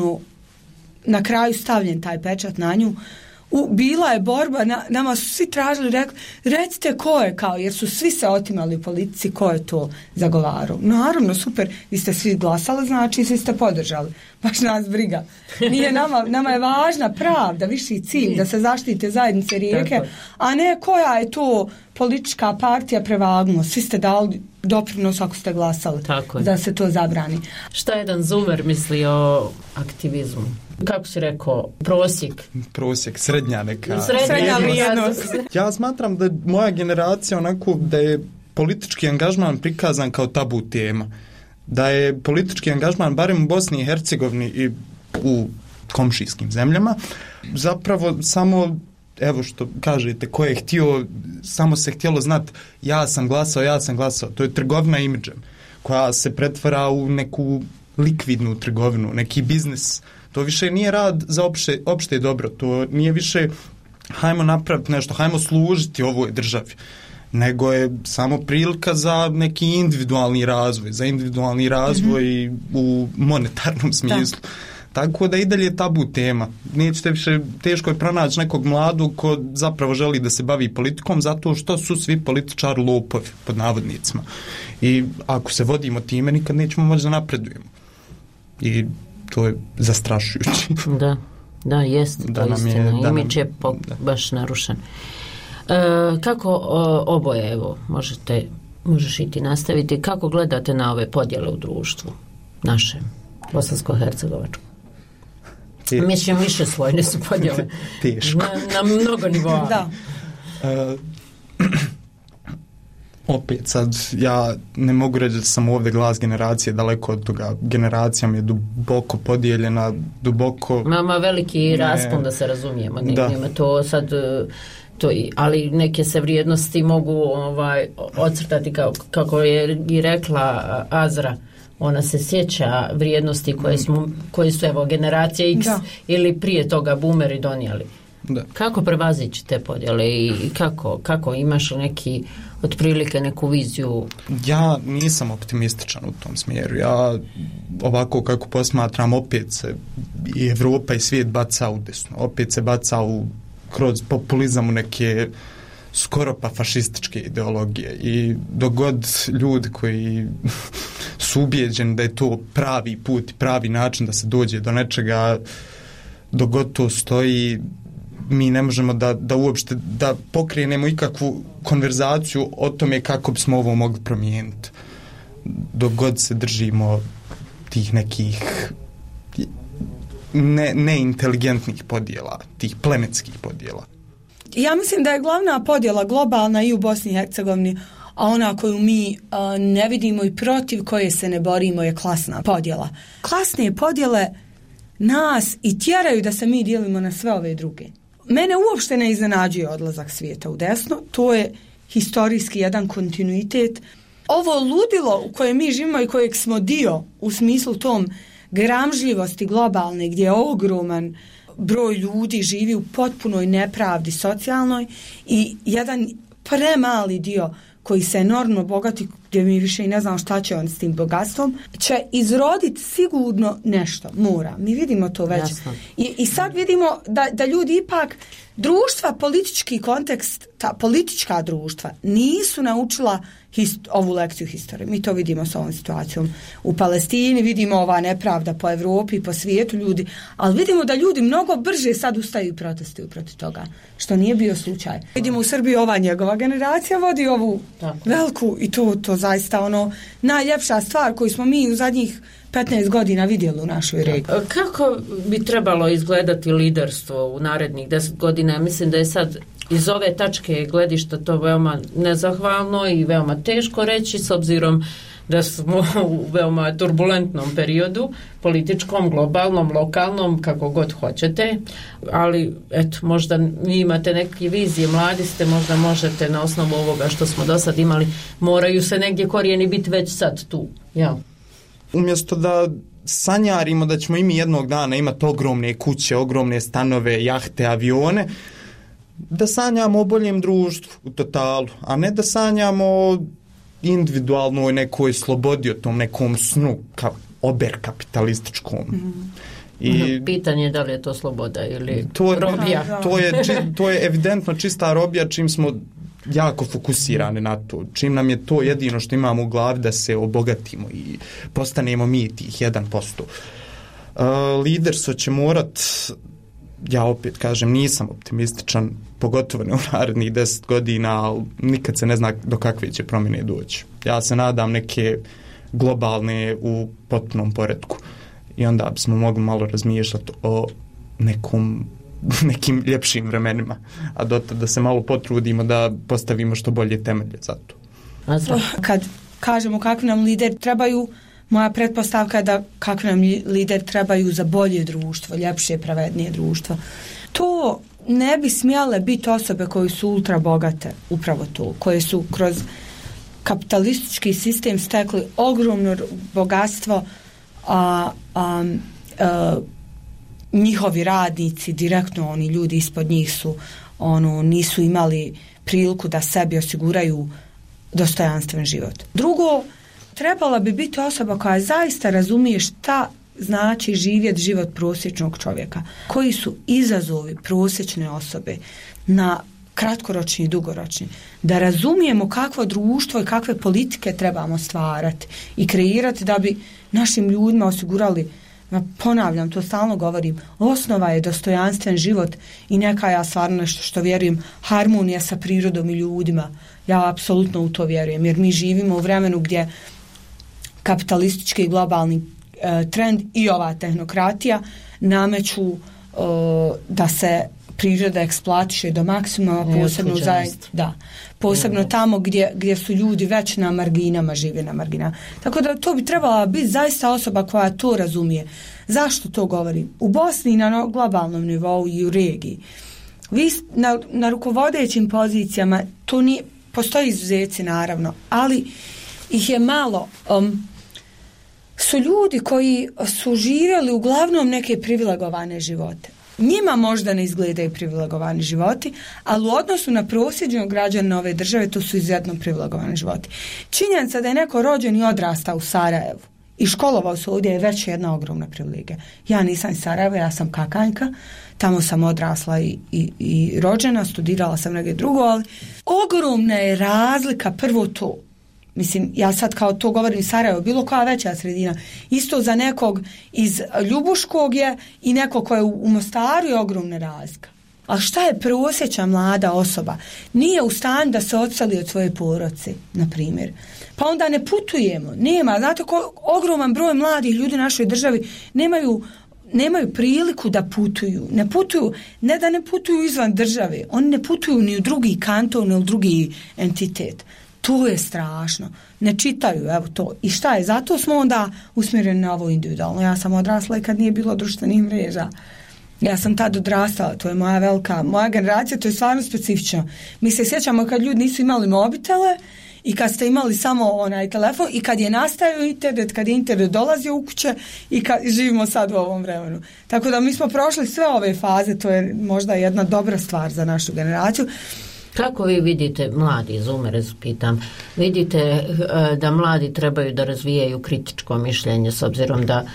na kraju stavljen taj pečat na nju, bila je borba, nama su svi tražili, recite ko je, jer su svi se otimali u politici, ko je to zagovarao. Naravno, super, vi ste svi glasali, znači svi ste podržali. Baš nas briga. Nije nama je važna pravda, viši cilj, da se zaštite zajednice rijeke, a ne koja je to politička partija prevagnuo. Svi ste dali doprinos ako ste glasali da se to zabrani. Šta jedan zoomer misli o aktivizmu? Kako si rekao, prosjek, srednja neka. Srednja vrijednost. Ja smatram da moja generacija da je politički angažman prikazan kao tabu tema. Da je politički angažman, barem u Bosni i Hercegovini i u komšijskim zemljama, zapravo samo, evo što kažete, ko je htio, samo se htjelo znati ja sam glasao. To je trgovina imidžem koja se pretvara u neku likvidnu trgovinu, neki biznis. To više nije rad za opšte dobro, to nije više hajmo napraviti nešto, hajmo služiti ovoj državi, nego je samo prilika za neki individualni razvoj, u monetarnom smislu. Tako da i dalje je tabu tema. Nećete više, teško je pronaći nekog mladog ko zapravo želi da se bavi politikom, zato što su svi političari lopovi, pod navodnicima. I ako se vodimo time, nikad nećemo moći da napredujemo. I to je zastrašujuće. Da, jest, to je istina. Imidž je baš narušen. Kako oboje, evo, možeš i ti nastaviti, kako gledate na ove podjele u društvu našem, bosansko-hercegovačkom? Mislim, više slojne su podjele. Teško. Na mnogo nivoa. Da. Opet sad, ja ne mogu reći da sam ovdje glas generacije, daleko od toga. Generacija mi je duboko podijeljena, Mama veliki raspon, da se razumijemo. Nema to sad... ali neke se vrijednosti mogu ocrtati kako je i rekla Azra. Ona se sjeća vrijednosti koje su evo generacije X ili prije toga boomeri donijeli. Kako prevazići te podjele i kako imaš neki otprilike neku viziju? Ja nisam optimističan u tom smjeru. Ja ovako kako posmatram, opet se i Evropa i svijet baca u desno. Opet se baca kroz populizam u neke skoro pa fašističke ideologije. I dok god ljudi koji su ubijeđeni da je to pravi put, pravi način da se dođe do nečega, dok god to stoji, mi ne možemo da uopšte da pokrenemo ikakvu konverzaciju o tome kako bismo ovo mogli promijeniti. Dok god se držimo tih nekih neinteligentnih podjela, tih plemenskih podjela. Ja mislim da je glavna podjela globalna i u Bosni i Hercegovini, a ona koju mi ne vidimo i protiv koje se ne borimo je klasna podjela. Klasne podjele nas i tjeraju da se mi dijelimo na sve ove druge. Mene uopšte ne iznenađuje odlazak svijeta u desno, to je historijski jedan kontinuitet. Ovo ludilo u kojem mi živimo i kojeg smo dio u smislu tom gramžljivosti globalne gdje je ogroman broj ljudi živi u potpunoj nepravdi socijalnoj i jedan premali dio koji se enormno bogati, gdje mi više i ne znam šta će on s tim bogatstvom, će izroditi sigurno nešto, mora. Mi vidimo to već. I sad vidimo da ljudi ipak, društva, politički kontekst, ta politička društva nisu naučila ovu lekciju historije. Mi to vidimo s ovom situacijom u Palestini, vidimo ova nepravda po Evropi, po svijetu ljudi, ali vidimo da ljudi mnogo brže sad ustaju i protestuju protiv toga, što nije bio slučaj. Vidimo u Srbiji ova njegova generacija vodi ovu veliku i to zaista ono najljepša stvar koju smo mi u zadnjih 15 godina vidjeli u našoj regiji. Kako bi trebalo izgledati liderstvo u narednih 10 godina? Mislim da je sad iz ove tačke gledišta to veoma nezahvalno i veoma teško reći, s obzirom da smo u veoma turbulentnom periodu, političkom, globalnom, lokalnom, kako god hoćete, ali eto, možda vi imate neke vizije, mladi ste, možda možete na osnovu ovoga što smo do sad imali, moraju se negdje korijeni biti već sad tu, ja. Umjesto da sanjarimo da ćemo i mi jednog dana imati ogromne kuće, ogromne stanove, jahte, avione, da sanjamo o boljem društvu u totalu, a ne da sanjamo o individualnoj nekoj slobodi, o tom nekom snu oberkapitalističkom. I pitanje je da li je to sloboda ili robija. To je evidentno čista robija, čim smo jako fokusirani na to. Čim nam je to jedino što imamo u glavi da se obogatimo i postanemo mi tih 1%. Liderstvo će morat, ja opet kažem, nisam optimističan, pogotovo ne u narednih 10 godina, ali nikad se ne zna do kakve će promjene doći. Ja se nadam neke globalne u potpunom poretku i onda bismo mogli malo razmišljati o nekim ljepšim vremenima, a dotad da se malo potrudimo da postavimo što bolje temelje za to. Kad kažemo kakvi nam lider trebaju, moja pretpostavka je da kakvi nam lider trebaju za bolje društvo, ljepše, pravednije društvo. To ne bi smjele biti osobe koje su ultra bogate, upravo to, koje su kroz kapitalistički sistem stekli ogromno bogatstvo, njihovi radnici, direktno oni ljudi ispod njih su nisu imali priliku da sebi osiguraju dostojanstven život. Drugo, trebala bi biti osoba koja zaista razumije šta znači živjeti život prosječnog čovjeka. Koji su izazovi prosječne osobe na kratkoročni i dugoročni. Da razumijemo kakvo društvo i kakve politike trebamo stvarati i kreirati da bi našim ljudima osigurali, ponavljam, to stalno govorim, osnova je dostojanstven život i neka, ja stvarno nešto što vjerujem, harmonija sa prirodom i ljudima. Ja apsolutno u to vjerujem, jer mi živimo u vremenu gdje kapitalistički i globalni trend i ova tehnokratija nameću da se priroda eksploatiše do maksimuma, posebno tamo gdje su ljudi već na marginama, žive na marginama. Tako da to bi trebala biti zaista osoba koja to razumije. Zašto to govorim? U Bosni i na globalnom nivou i u regiji. Vi na rukovodećim pozicijama, to nije, postoji izuzeci naravno, ali ih je malo. Su ljudi koji su živjeli uglavnom neke privilegovane živote. Njima možda ne izgledaju privilegovani životi, ali u odnosu na prosječnog građana ove države to su izuzetno privilegovani životi. Činjenica da je neko rođen i odrastao u Sarajevu i školovao se ovdje je već jedna ogromna privilegija. Ja nisam iz Sarajeva, ja sam Kakanjka, tamo sam odrasla i rođena, studirala sam negdje drugo, ali ogromna je razlika, prvo to. Mislim, ja sad kao to govorim Sarajevo, bilo koja veća sredina. Isto za nekog iz Ljubuškog je i neko ko je u Mostaru je ogromna razlika. A šta je prosječna mlada osoba? Nije u stanju da se odseli od svoje porodice, na primjer. Pa onda ne putujemo. Nema, znate, ogroman broj mladih ljudi u našoj državi nemaju priliku da putuju. Ne da ne putuju izvan države, oni ne putuju ni u drugi kanton, ni u drugi entitet. To je strašno. Ne čitaju, evo to. I šta je? Zato smo onda usmjereni na ovo individualno. Ja sam odrasla i kad nije bilo društvenih mreža. Ja sam tad odrastala, to je moja generacija, to je stvarno specifično. Mi se sjećamo kad ljudi nisu imali mobitele i kad ste imali samo onaj telefon i kad je nastajao internet, kad je internet dolazio u kuće i kad živimo sad u ovom vremenu. Tako da mi smo prošli sve ove faze, to je možda jedna dobra stvar za našu generaciju. Kako vi vidite, mladi zoomere, pitam, vidite da mladi trebaju da razvijaju kritičko mišljenje s obzirom da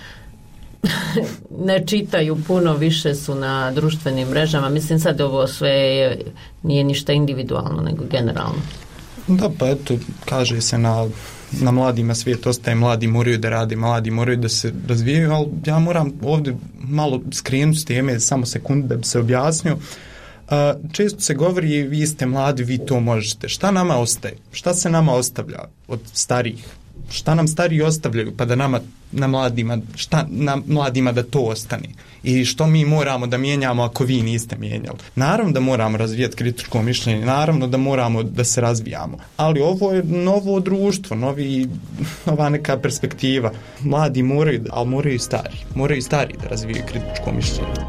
ne čitaju puno, više su na društvenim mrežama. Mislim sad ovo sve nije ništa individualno nego generalno. Da, pa eto, kaže se na mladima svijet ostaje, mladi moraju da rade, mladi moraju da se razvijaju, ali ja moram ovdje malo skrenuti s teme, samo sekundu da bi se objasnio. Često se govori, vi ste mladi, vi to možete. Šta nama ostaje? Šta se nama ostavlja od starijih? Šta nam stariji ostavljaju pa da nama na mladima da to ostane? I što mi moramo da mijenjamo ako vi niste mijenjali? Naravno da moramo razvijati kritičko mišljenje, naravno da moramo da se razvijamo, ali ovo je novo društvo, nova neka perspektiva. Mladi moraju, ali moraju i stari da razvijaju kritičko mišljenje.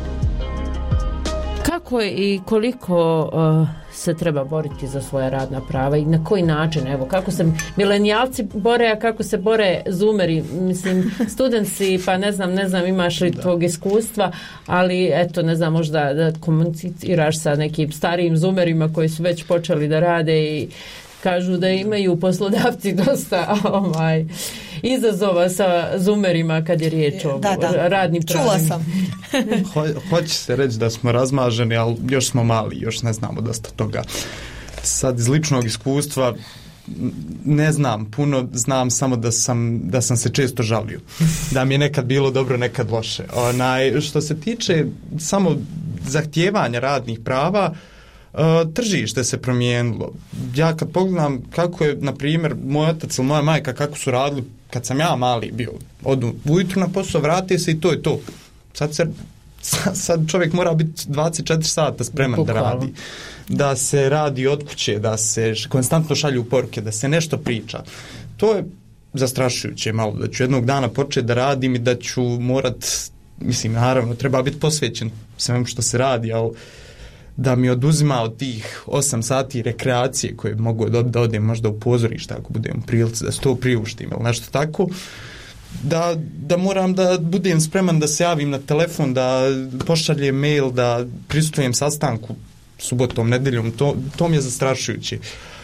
Kako i koliko se treba boriti za svoja radna prava i na koji način? Evo, kako se milenijalci bore, a kako se bore zoomeri? Mislim, studenti, pa ne znam imaš li tvog iskustva, ali eto, ne znam, možda da komuniciraš sa nekim starijim zoomerima koji su već počeli da rade i kažu da imaju poslodavci dosta izazova sa zoomerima kad je riječ o radnim pravima. Čula sam. Hoće se reći da smo razmaženi, ali još smo mali, još ne znamo dosta toga. Sad iz ličnog iskustva ne znam puno, znam samo da sam se često žalio. Da mi je nekad bilo dobro, nekad loše. Što se tiče samo zahtijevanja radnih prava, tržište se promijenilo. Ja kad pogledam kako je, na primjer, moj otac ili moja majka kako su radili kad sam ja mali bio, odu ujutru na posao, vrati se i to je to. Sad čovjek mora biti 24 sata spreman da radi. Da se radi od kuće, da se konstantno šalju poruke, da se nešto priča. To je zastrašujuće malo, da ću jednog dana početi da radim i da ću morat, mislim, naravno, treba biti posvećen svemu što se radi, ali da mi oduzima od tih 8 sati rekreacije koje mogu da odem možda u pozorište ako budem u prilici da se to priuštim ili nešto tako, da moram da budem spreman da se javim na telefon, da pošaljem mail, da prisustujem sastanku subotom, nedeljom, to mi je zastrašujuće.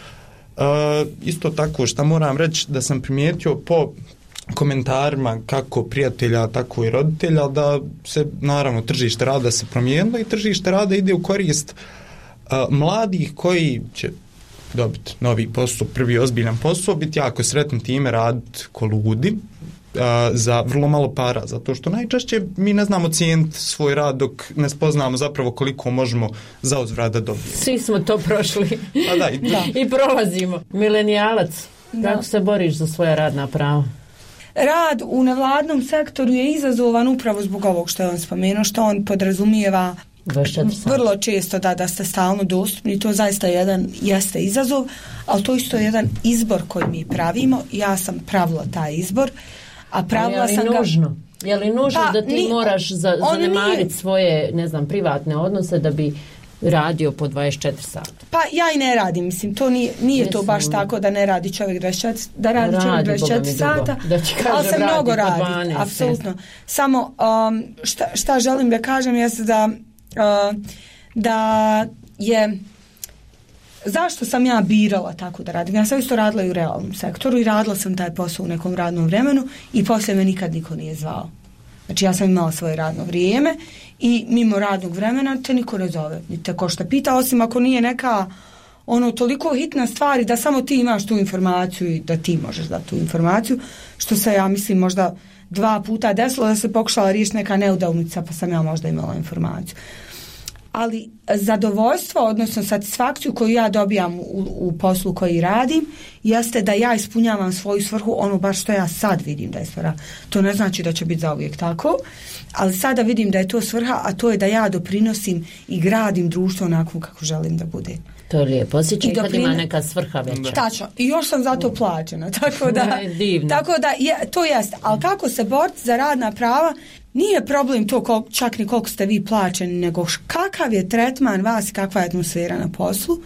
Isto tako što moram reći da sam primijetio po komentarima kako prijatelja, tako i roditelja, da se naravno tržište rada se promijenilo i tržište rada ide u korist mladih koji će dobiti novi posao, prvi ozbiljan posao, biti jako sretni time, raditi ko ludi za vrlo malo para, zato što najčešće mi ne znamo cijeniti svoj rad dok ne spoznamo zapravo koliko možemo za uzvrat da dobijemo. Svi smo to prošli. I prolazimo. Milenijalac, kako se boriš za svoja radna prava? Rad u nevladnom sektoru je izazovan upravo zbog ovog što je on spomenuo, što on podrazumijeva vrlo često da ste stalno dostupni. To zaista jeste izazov, ali to isto je jedan izbor koji mi pravimo. Ja sam pravila taj izbor, a pravila sam ga... Je li nužno da ti moraš zanemariti svoje, ne znam, privatne odnose da bi radio po 24 sata? Pa ja i ne radim, mislim, to nije to baš tako da ne radi čovjek 24 sata, ali se mnogo radi, apsolutno. Samo šta želim da kažem jeste da je zašto sam ja birala tako da radim. Ja sam isto radila i u realnom sektoru i radila sam taj posao u nekom radnom vremenu i poslije me nikad niko nije zvao. Znači ja sam imala svoje radno vrijeme i mimo radnog vremena te niko ne zove, ni te ko šta pita, osim ako nije neka toliko hitna stvari da samo ti imaš tu informaciju i da ti možeš dati tu informaciju, što se ja mislim možda 2 puta desilo da se pokušala riješiti neka neudaunica pa sam ja možda imala informaciju. Ali zadovoljstvo, odnosno satisfakciju koju ja dobijam u poslu koji radim jeste da ja ispunjavam svoju svrhu, ono baš što ja sad vidim da je svrha. To ne znači da će biti zauvijek tako, ali sada vidim da je to svrha, a to je da ja doprinosim i gradim društvo onako kako želim da bude. To je lijepo, osjećaj kad ima neka svrha veća. Tačno, i još sam za to plaćena, tako da to jeste. Ali kako se boriti za radna prava, nije problem to čak ni koliko ste vi plaćeni, nego kakav je tretman vas i kakva je atmosfera na poslu.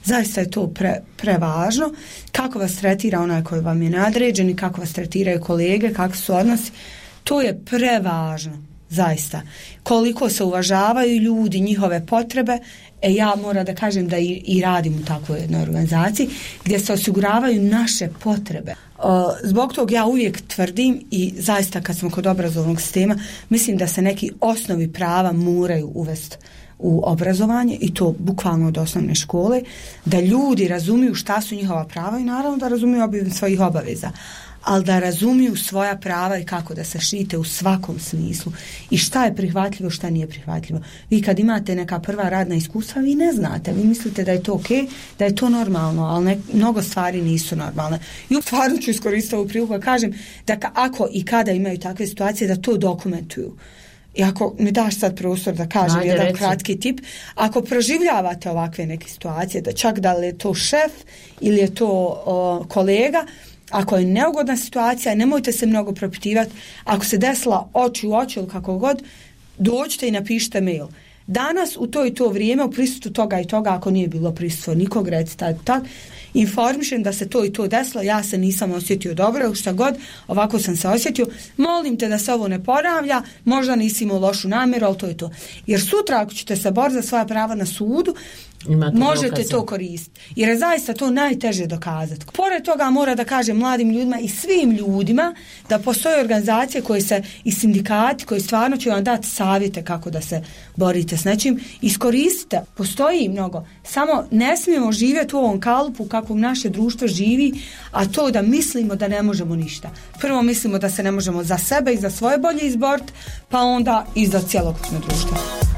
Zaista je to prevažno. Kako vas tretira onaj koji vam je nadređen i kako vas tretiraju kolege, kakvi su odnosi, to je prevažno, zaista. Koliko se uvažavaju ljudi, njihove potrebe, ja moram da kažem da i radim u takvoj jednoj organizaciji gdje se osiguravaju naše potrebe. Zbog tog ja uvijek tvrdim i zaista kad smo kod obrazovnog sistema, mislim da se neki osnovi prava moraju uvesti u obrazovanje i to bukvalno od osnovne škole, da ljudi razumiju šta su njihova prava i naravno da razumiju svojih obaveza, ali da razumiju svoja prava i kako da se štite u svakom smislu i šta je prihvatljivo, šta nije prihvatljivo. Vi kad imate neka prva radna iskustva, vi ne znate, vi mislite da je to okej, da je to normalno, ali mnogo stvari nisu normalne. I stvarno ću iskoristiti ovu priliku da kažem da ako i kada imaju takve situacije, da to dokumentuju. I ako mi daš sad prostor da kažem jedan kratki tip, ako proživljavate ovakve neke situacije, da čak da li je to šef ili je to kolega, ako je neugodna situacija, nemojte se mnogo propitivati. Ako se desila oči u oči ili kako god, dođite i napišite mail. Danas u to i to vrijeme u prisustvu toga i toga, ako nije bilo prisustvo nikog, recite tako, informišem da se to i to desilo, ja se nisam osjetio dobro, šta god, ovako sam se osjetio, molim te da se ovo ne ponavlja, možda nisi imao lošu namjeru, ali to je to. Jer sutra ako ćete se boriti za svoja prava na sudu, možete to koristiti. Jer je zaista to najteže dokazati. Pored toga mora da kažem mladim ljudima i svim ljudima da postoje organizacije koje se i sindikati koji stvarno će vam dati savjete kako da se borite s nečim. Iskoristite, postoji mnogo. Samo ne smijemo živjeti u ovom kalupu kakvom naše društvo živi, a to da mislimo da ne možemo ništa. Prvo mislimo da se ne možemo za sebe i za svoje bolje izboriti, pa onda i za cjelokupno društvo.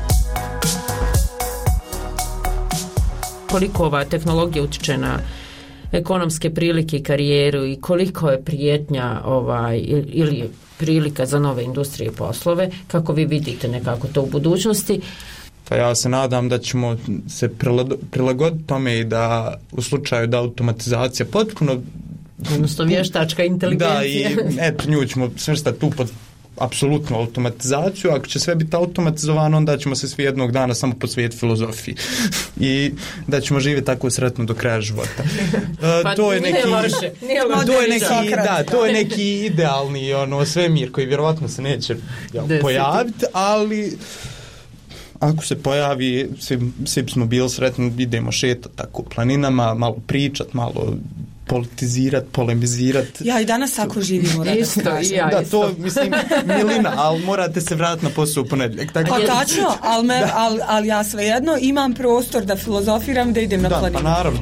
Koliko ova tehnologija utiče na ekonomske prilike i karijeru i koliko je prijetnja ili prilika za nove industrije i poslove, kako vi vidite nekako to u budućnosti? Pa ja se nadam da ćemo se prilagoditi tome i da u slučaju da automatizacija potpuno... Odnosno vještačka inteligencija. Da, i eto, nju ćemo svrstati tu pod apsolutnu automatizaciju. Ako će sve biti automatizovano, onda ćemo se svi jednog dana samo posvetiti filozofiji i da ćemo živjeti tako sretno do kraja života. To je neki to je neki idealni svemir koji vjerovatno se neće pojaviti, ali ako se pojavi, svi smo bili sretni, idemo šetati tako planinama, malo pričat, malo politizirat, polemizirat. Ja i danas ako živimo da, to mislim milina, ali morate se vratiti na posao u ponedjeljak. Pa tačno, ali ja svejedno imam prostor da filozofiram, da idem na planinu. Da, pa naravno.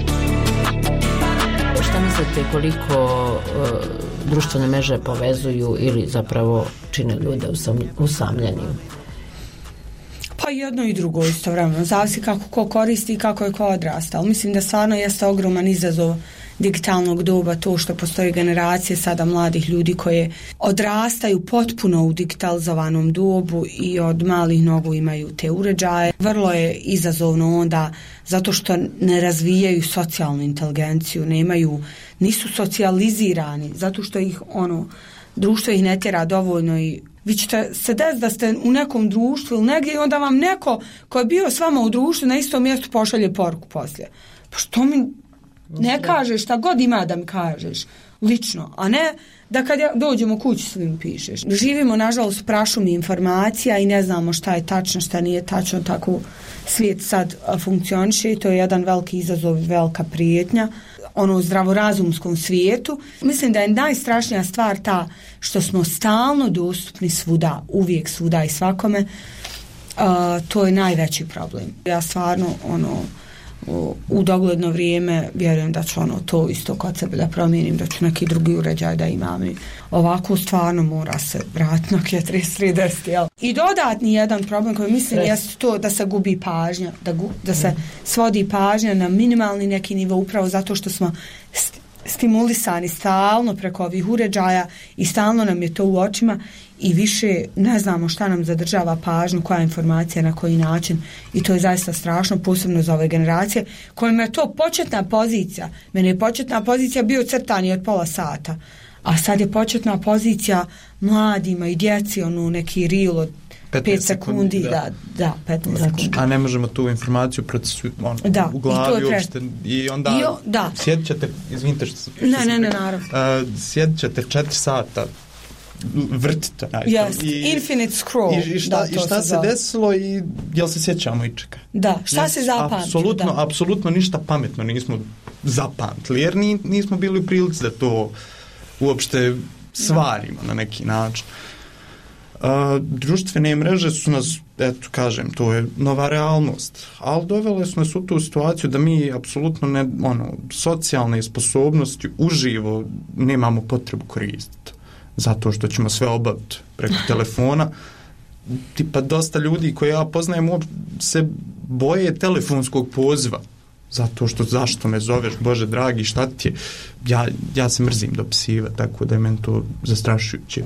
Šta mislite koliko društvene mreže povezuju ili zapravo čine ljude usamljenim? Pa jedno i drugo istovremeno. Zavisi kako ko koristi i kako je ko odrasta. Ali mislim da stvarno jeste ogroman izazov digitalnog doba to što postoje generacije sada mladih ljudi koje odrastaju potpuno u digitalizovanom dobu i od malih nogu imaju te uređaje. Vrlo je izazovno onda zato što ne razvijaju socijalnu inteligenciju, nisu socijalizirani, zato što ih društvo ih ne tjera dovoljno i vi ćete se desiti da ste u nekom društvu ili negdje i onda vam neko ko je bio s vama u društvu na istom mjestu pošalje poruku poslije. Pa što mi ne kažeš, šta god ima da mi kažeš lično, a ne da kad dođemo kući svim pišeš. Živimo nažalost u prašumi informacija i ne znamo šta je tačno, šta nije tačno, tako svijet sad funkcioniše i to je jedan veliki izazov, velika prijetnja u zdravorazumskom svijetu. Mislim da je najstrašnija stvar ta što smo stalno dostupni svuda, uvijek svuda i svakome. To je najveći problem. Ja stvarno u dogledno vrijeme vjerujem da ću to isto kod sebe da promijenim, da ću neki drugi uređaj da imam i ovako stvarno mora se vratiti na 3310. I dodatni jedan problem koji mislim jest to da se gubi pažnja, da se svodi pažnja na minimalni neki nivo upravo zato što smo stimulisani stalno preko ovih uređaja i stalno nam je to u očima i više ne znamo šta nam zadržava pažnju, koja informacija, na koji način i to je zaista strašno, posebno za ove generacije kojima je to početna pozicija. Mene je početna pozicija bio crtanje od pola sata, a sad je početna pozicija mladima i djeci neki reel od 5 sekundi, da 15 sekundi. A ne možemo tu informaciju u glavi uopšte. I onda sjedit ćete, izvinite što ne, naravno. Sjedit ćete 4 sata, vrtite. Infinite scroll. I šta se desilo i jel se sjećamo ičega? Da, šta se zapamtilo? Apsolutno ništa pametno nismo zapamtili, jer nismo bili u prilici da to uopšte svarimo na neki način. Društvene mreže su nas, eto kažem, to je nova realnost, ali dovele su nas u tu situaciju da mi apsolutno socijalne sposobnosti uživo nemamo potrebu koristiti, zato što ćemo sve obaviti preko telefona. Tipa dosta ljudi koje ja poznajem se boje telefonskog poziva, zato što zašto me zoveš, Bože dragi, šta ti je? Ja se mrzim dopisivati, tako da je meni to zastrašujuće.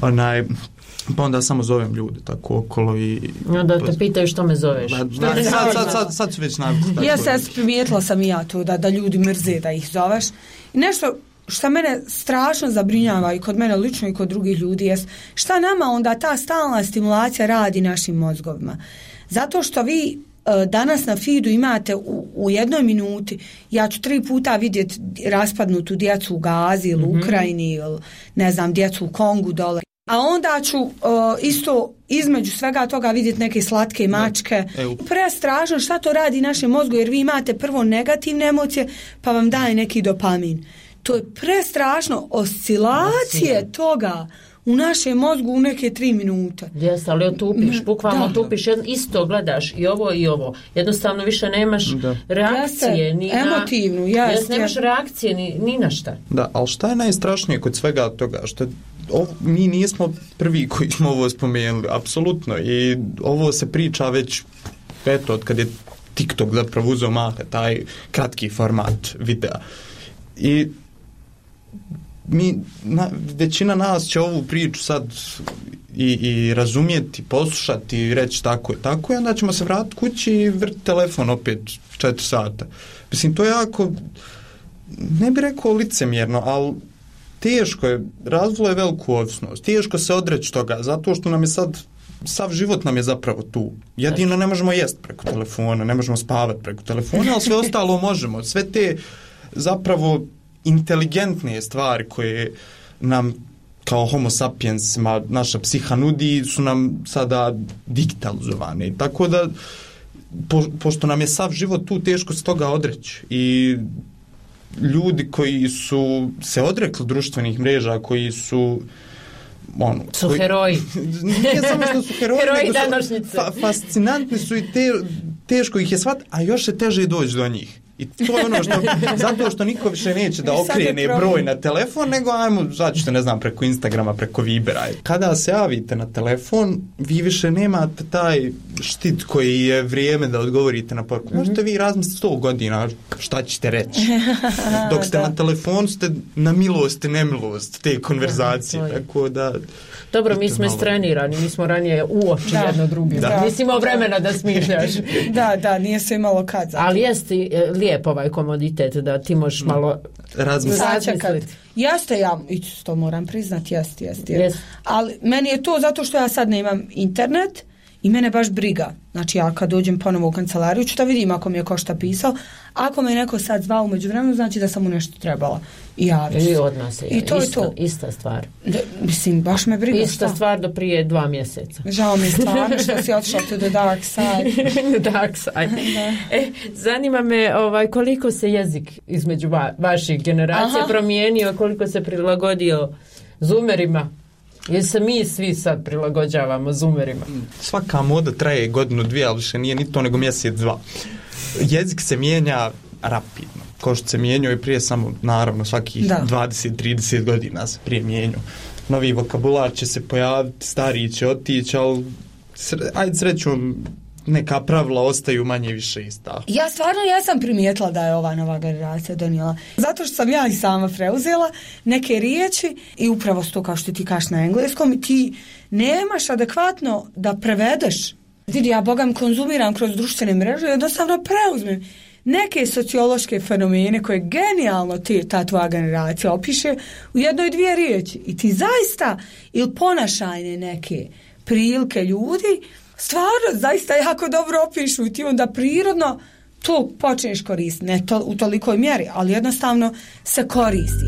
Pa onda samo zovem ljude tako okolo i... Onda te pitaju što me zoveš. Sad su već navikli. Ja se primijetila sam i ja to da ljudi mrze da ih zoveš. I nešto što mene strašno zabrinjava i kod mene lično i kod drugih ljudi jest šta nama onda ta stalna stimulacija radi našim mozgovima. Zato što vi danas na feedu imate u jednoj minuti, ja ću 3 puta vidjeti raspadnutu djecu u Gazi ili u Ukrajini ili ne znam, djecu u Kongu dole. A onda ću isto između svega toga vidjeti neke slatke mačke. Prestrašno šta to radi našem mozgu, jer vi imate prvo negativne emocije pa vam daje neki dopamin. To je prestrašno, oscilacije toga u našem mozgu u neke 3 minute. Jes, ali otupiš, bukvalno otupiš, isto gledaš i ovo. Jednostavno više nemaš reakcije. Emotivnu, nemaš reakcije ni na šta. Da, ali šta je najstrašnije kod svega toga? Što mi nismo prvi koji smo ovo spomenuli, apsolutno. I ovo se priča već, eto, od kad je TikTok zapravo uzeo mahe, taj kratki format videa. I većina nas će ovu priču sad i razumjeti, poslušati i reći tako i onda ćemo se vratiti kući i vrti telefon opet 4 sata. Mislim, to je jako, ne bih rekao licemjerno, ali teško je, razvilo je veliku ovisnost, teško se odreći toga, zato što nam je sad, sav život nam je zapravo tu. Jedino ne možemo jesti preko telefona, ne možemo spavati preko telefona, ali sve ostalo možemo. Sve te zapravo inteligentne stvari koje nam kao homo sapiensima naša psiha nudi su nam sada digitalizovane. Tako da, pošto nam je sav život tu, teško se toga odreći. I ljudi koji su se odrekli društvenih mreža, koji su heroji. Nije samo što su heroji, heroji današnjice. Fascinantni su i teško ih je shvatiti, a još je teže doći do njih. I to je ono što, zato što niko više neće da okrene broj na telefon, nego ajmo, začete, ne znam, preko Instagrama, preko Vibera. Kada se javite na telefon, vi više nemate taj štit koji je vrijeme da odgovorite na poruku. Možete vi razmisliti 100 godina šta ćete reći. Dok ste na telefonu, ste na milost i nemilost te konverzacije. Tako da... Dobro, mi smo istrenirani, mi smo ranije uoči jedno drugim. Nisi imao vremena da smišljaš. Da, nije se imalo kad. Ali jeste lijep ovaj komoditet da ti možeš malo razmisliti. Jeste, ja to moram priznati, jeste. Ali meni je to zato što ja sad nemam internet i mene baš briga. Znači ja kad dođem ponovo u kancelariju ću da vidim ako mi je ko šta pisao. Ako me neko sad zvao u međuvremenu, znači da sam mu nešto trebala i javiti. I od nas je. Ista stvar. Mislim, baš me briga. Ista stvar do prije 2 mjeseca. Žao mi stvarno što si otišla to the dark side. The dark side. Zanima me koliko se jezik između vaših generacija promijenio, koliko se prilagodio zoomerima. Jer se mi svi sad prilagođavamo zoomerima. Svaka moda traje 1-2, ali više nije ni to nego 1-2. Jezik se mijenja rapidno. Kao što se mijenjao i prije, samo naravno svakih 20-30 godina se prije mijenjao. Novi vokabular će se pojaviti, stariji će otići, ali ajde srećom neka pravila ostaju manje više ista. Ja stvarno jesam primijetila da je ova nova generacija donijela. Zato što sam ja i sama preuzela neke riječi i upravo to kao što ti kažeš na engleskom, ti nemaš adekvatno da prevedeš. Vidi, ja bogam konzumiram kroz društvene mreže i jednostavno preuzmem neke sociološke fenomene koje genijalno ta tvoja generacija opiše u 1-2 riječi. I ti zaista, ili ponašajne neke, prilike ljudi, stvarno zaista jako dobro opišu i ti onda prirodno to počneš koristiti, ne to, u tolikoj mjeri, ali jednostavno se koristi.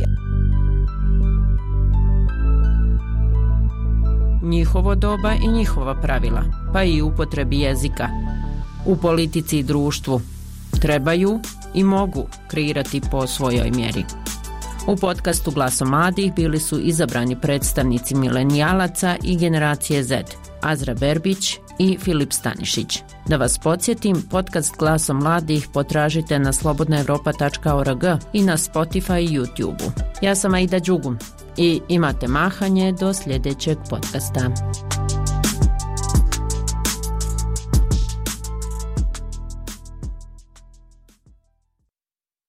Njihovo doba i njihova pravila, pa i upotrebi jezika. U politici i društvu trebaju i mogu kreirati po svojoj mjeri. U podcastu Glasom mladih bili su izabrani predstavnici milenijalaca i generacije Z, Azra Berbić i Filip Stanišić. Da vas podsjetim, podcast Glasom mladih potražite na slobodnaevropa.org i na Spotify i YouTube. Ja sam Aida Đugum i imate mahanje do sljedećeg podcasta.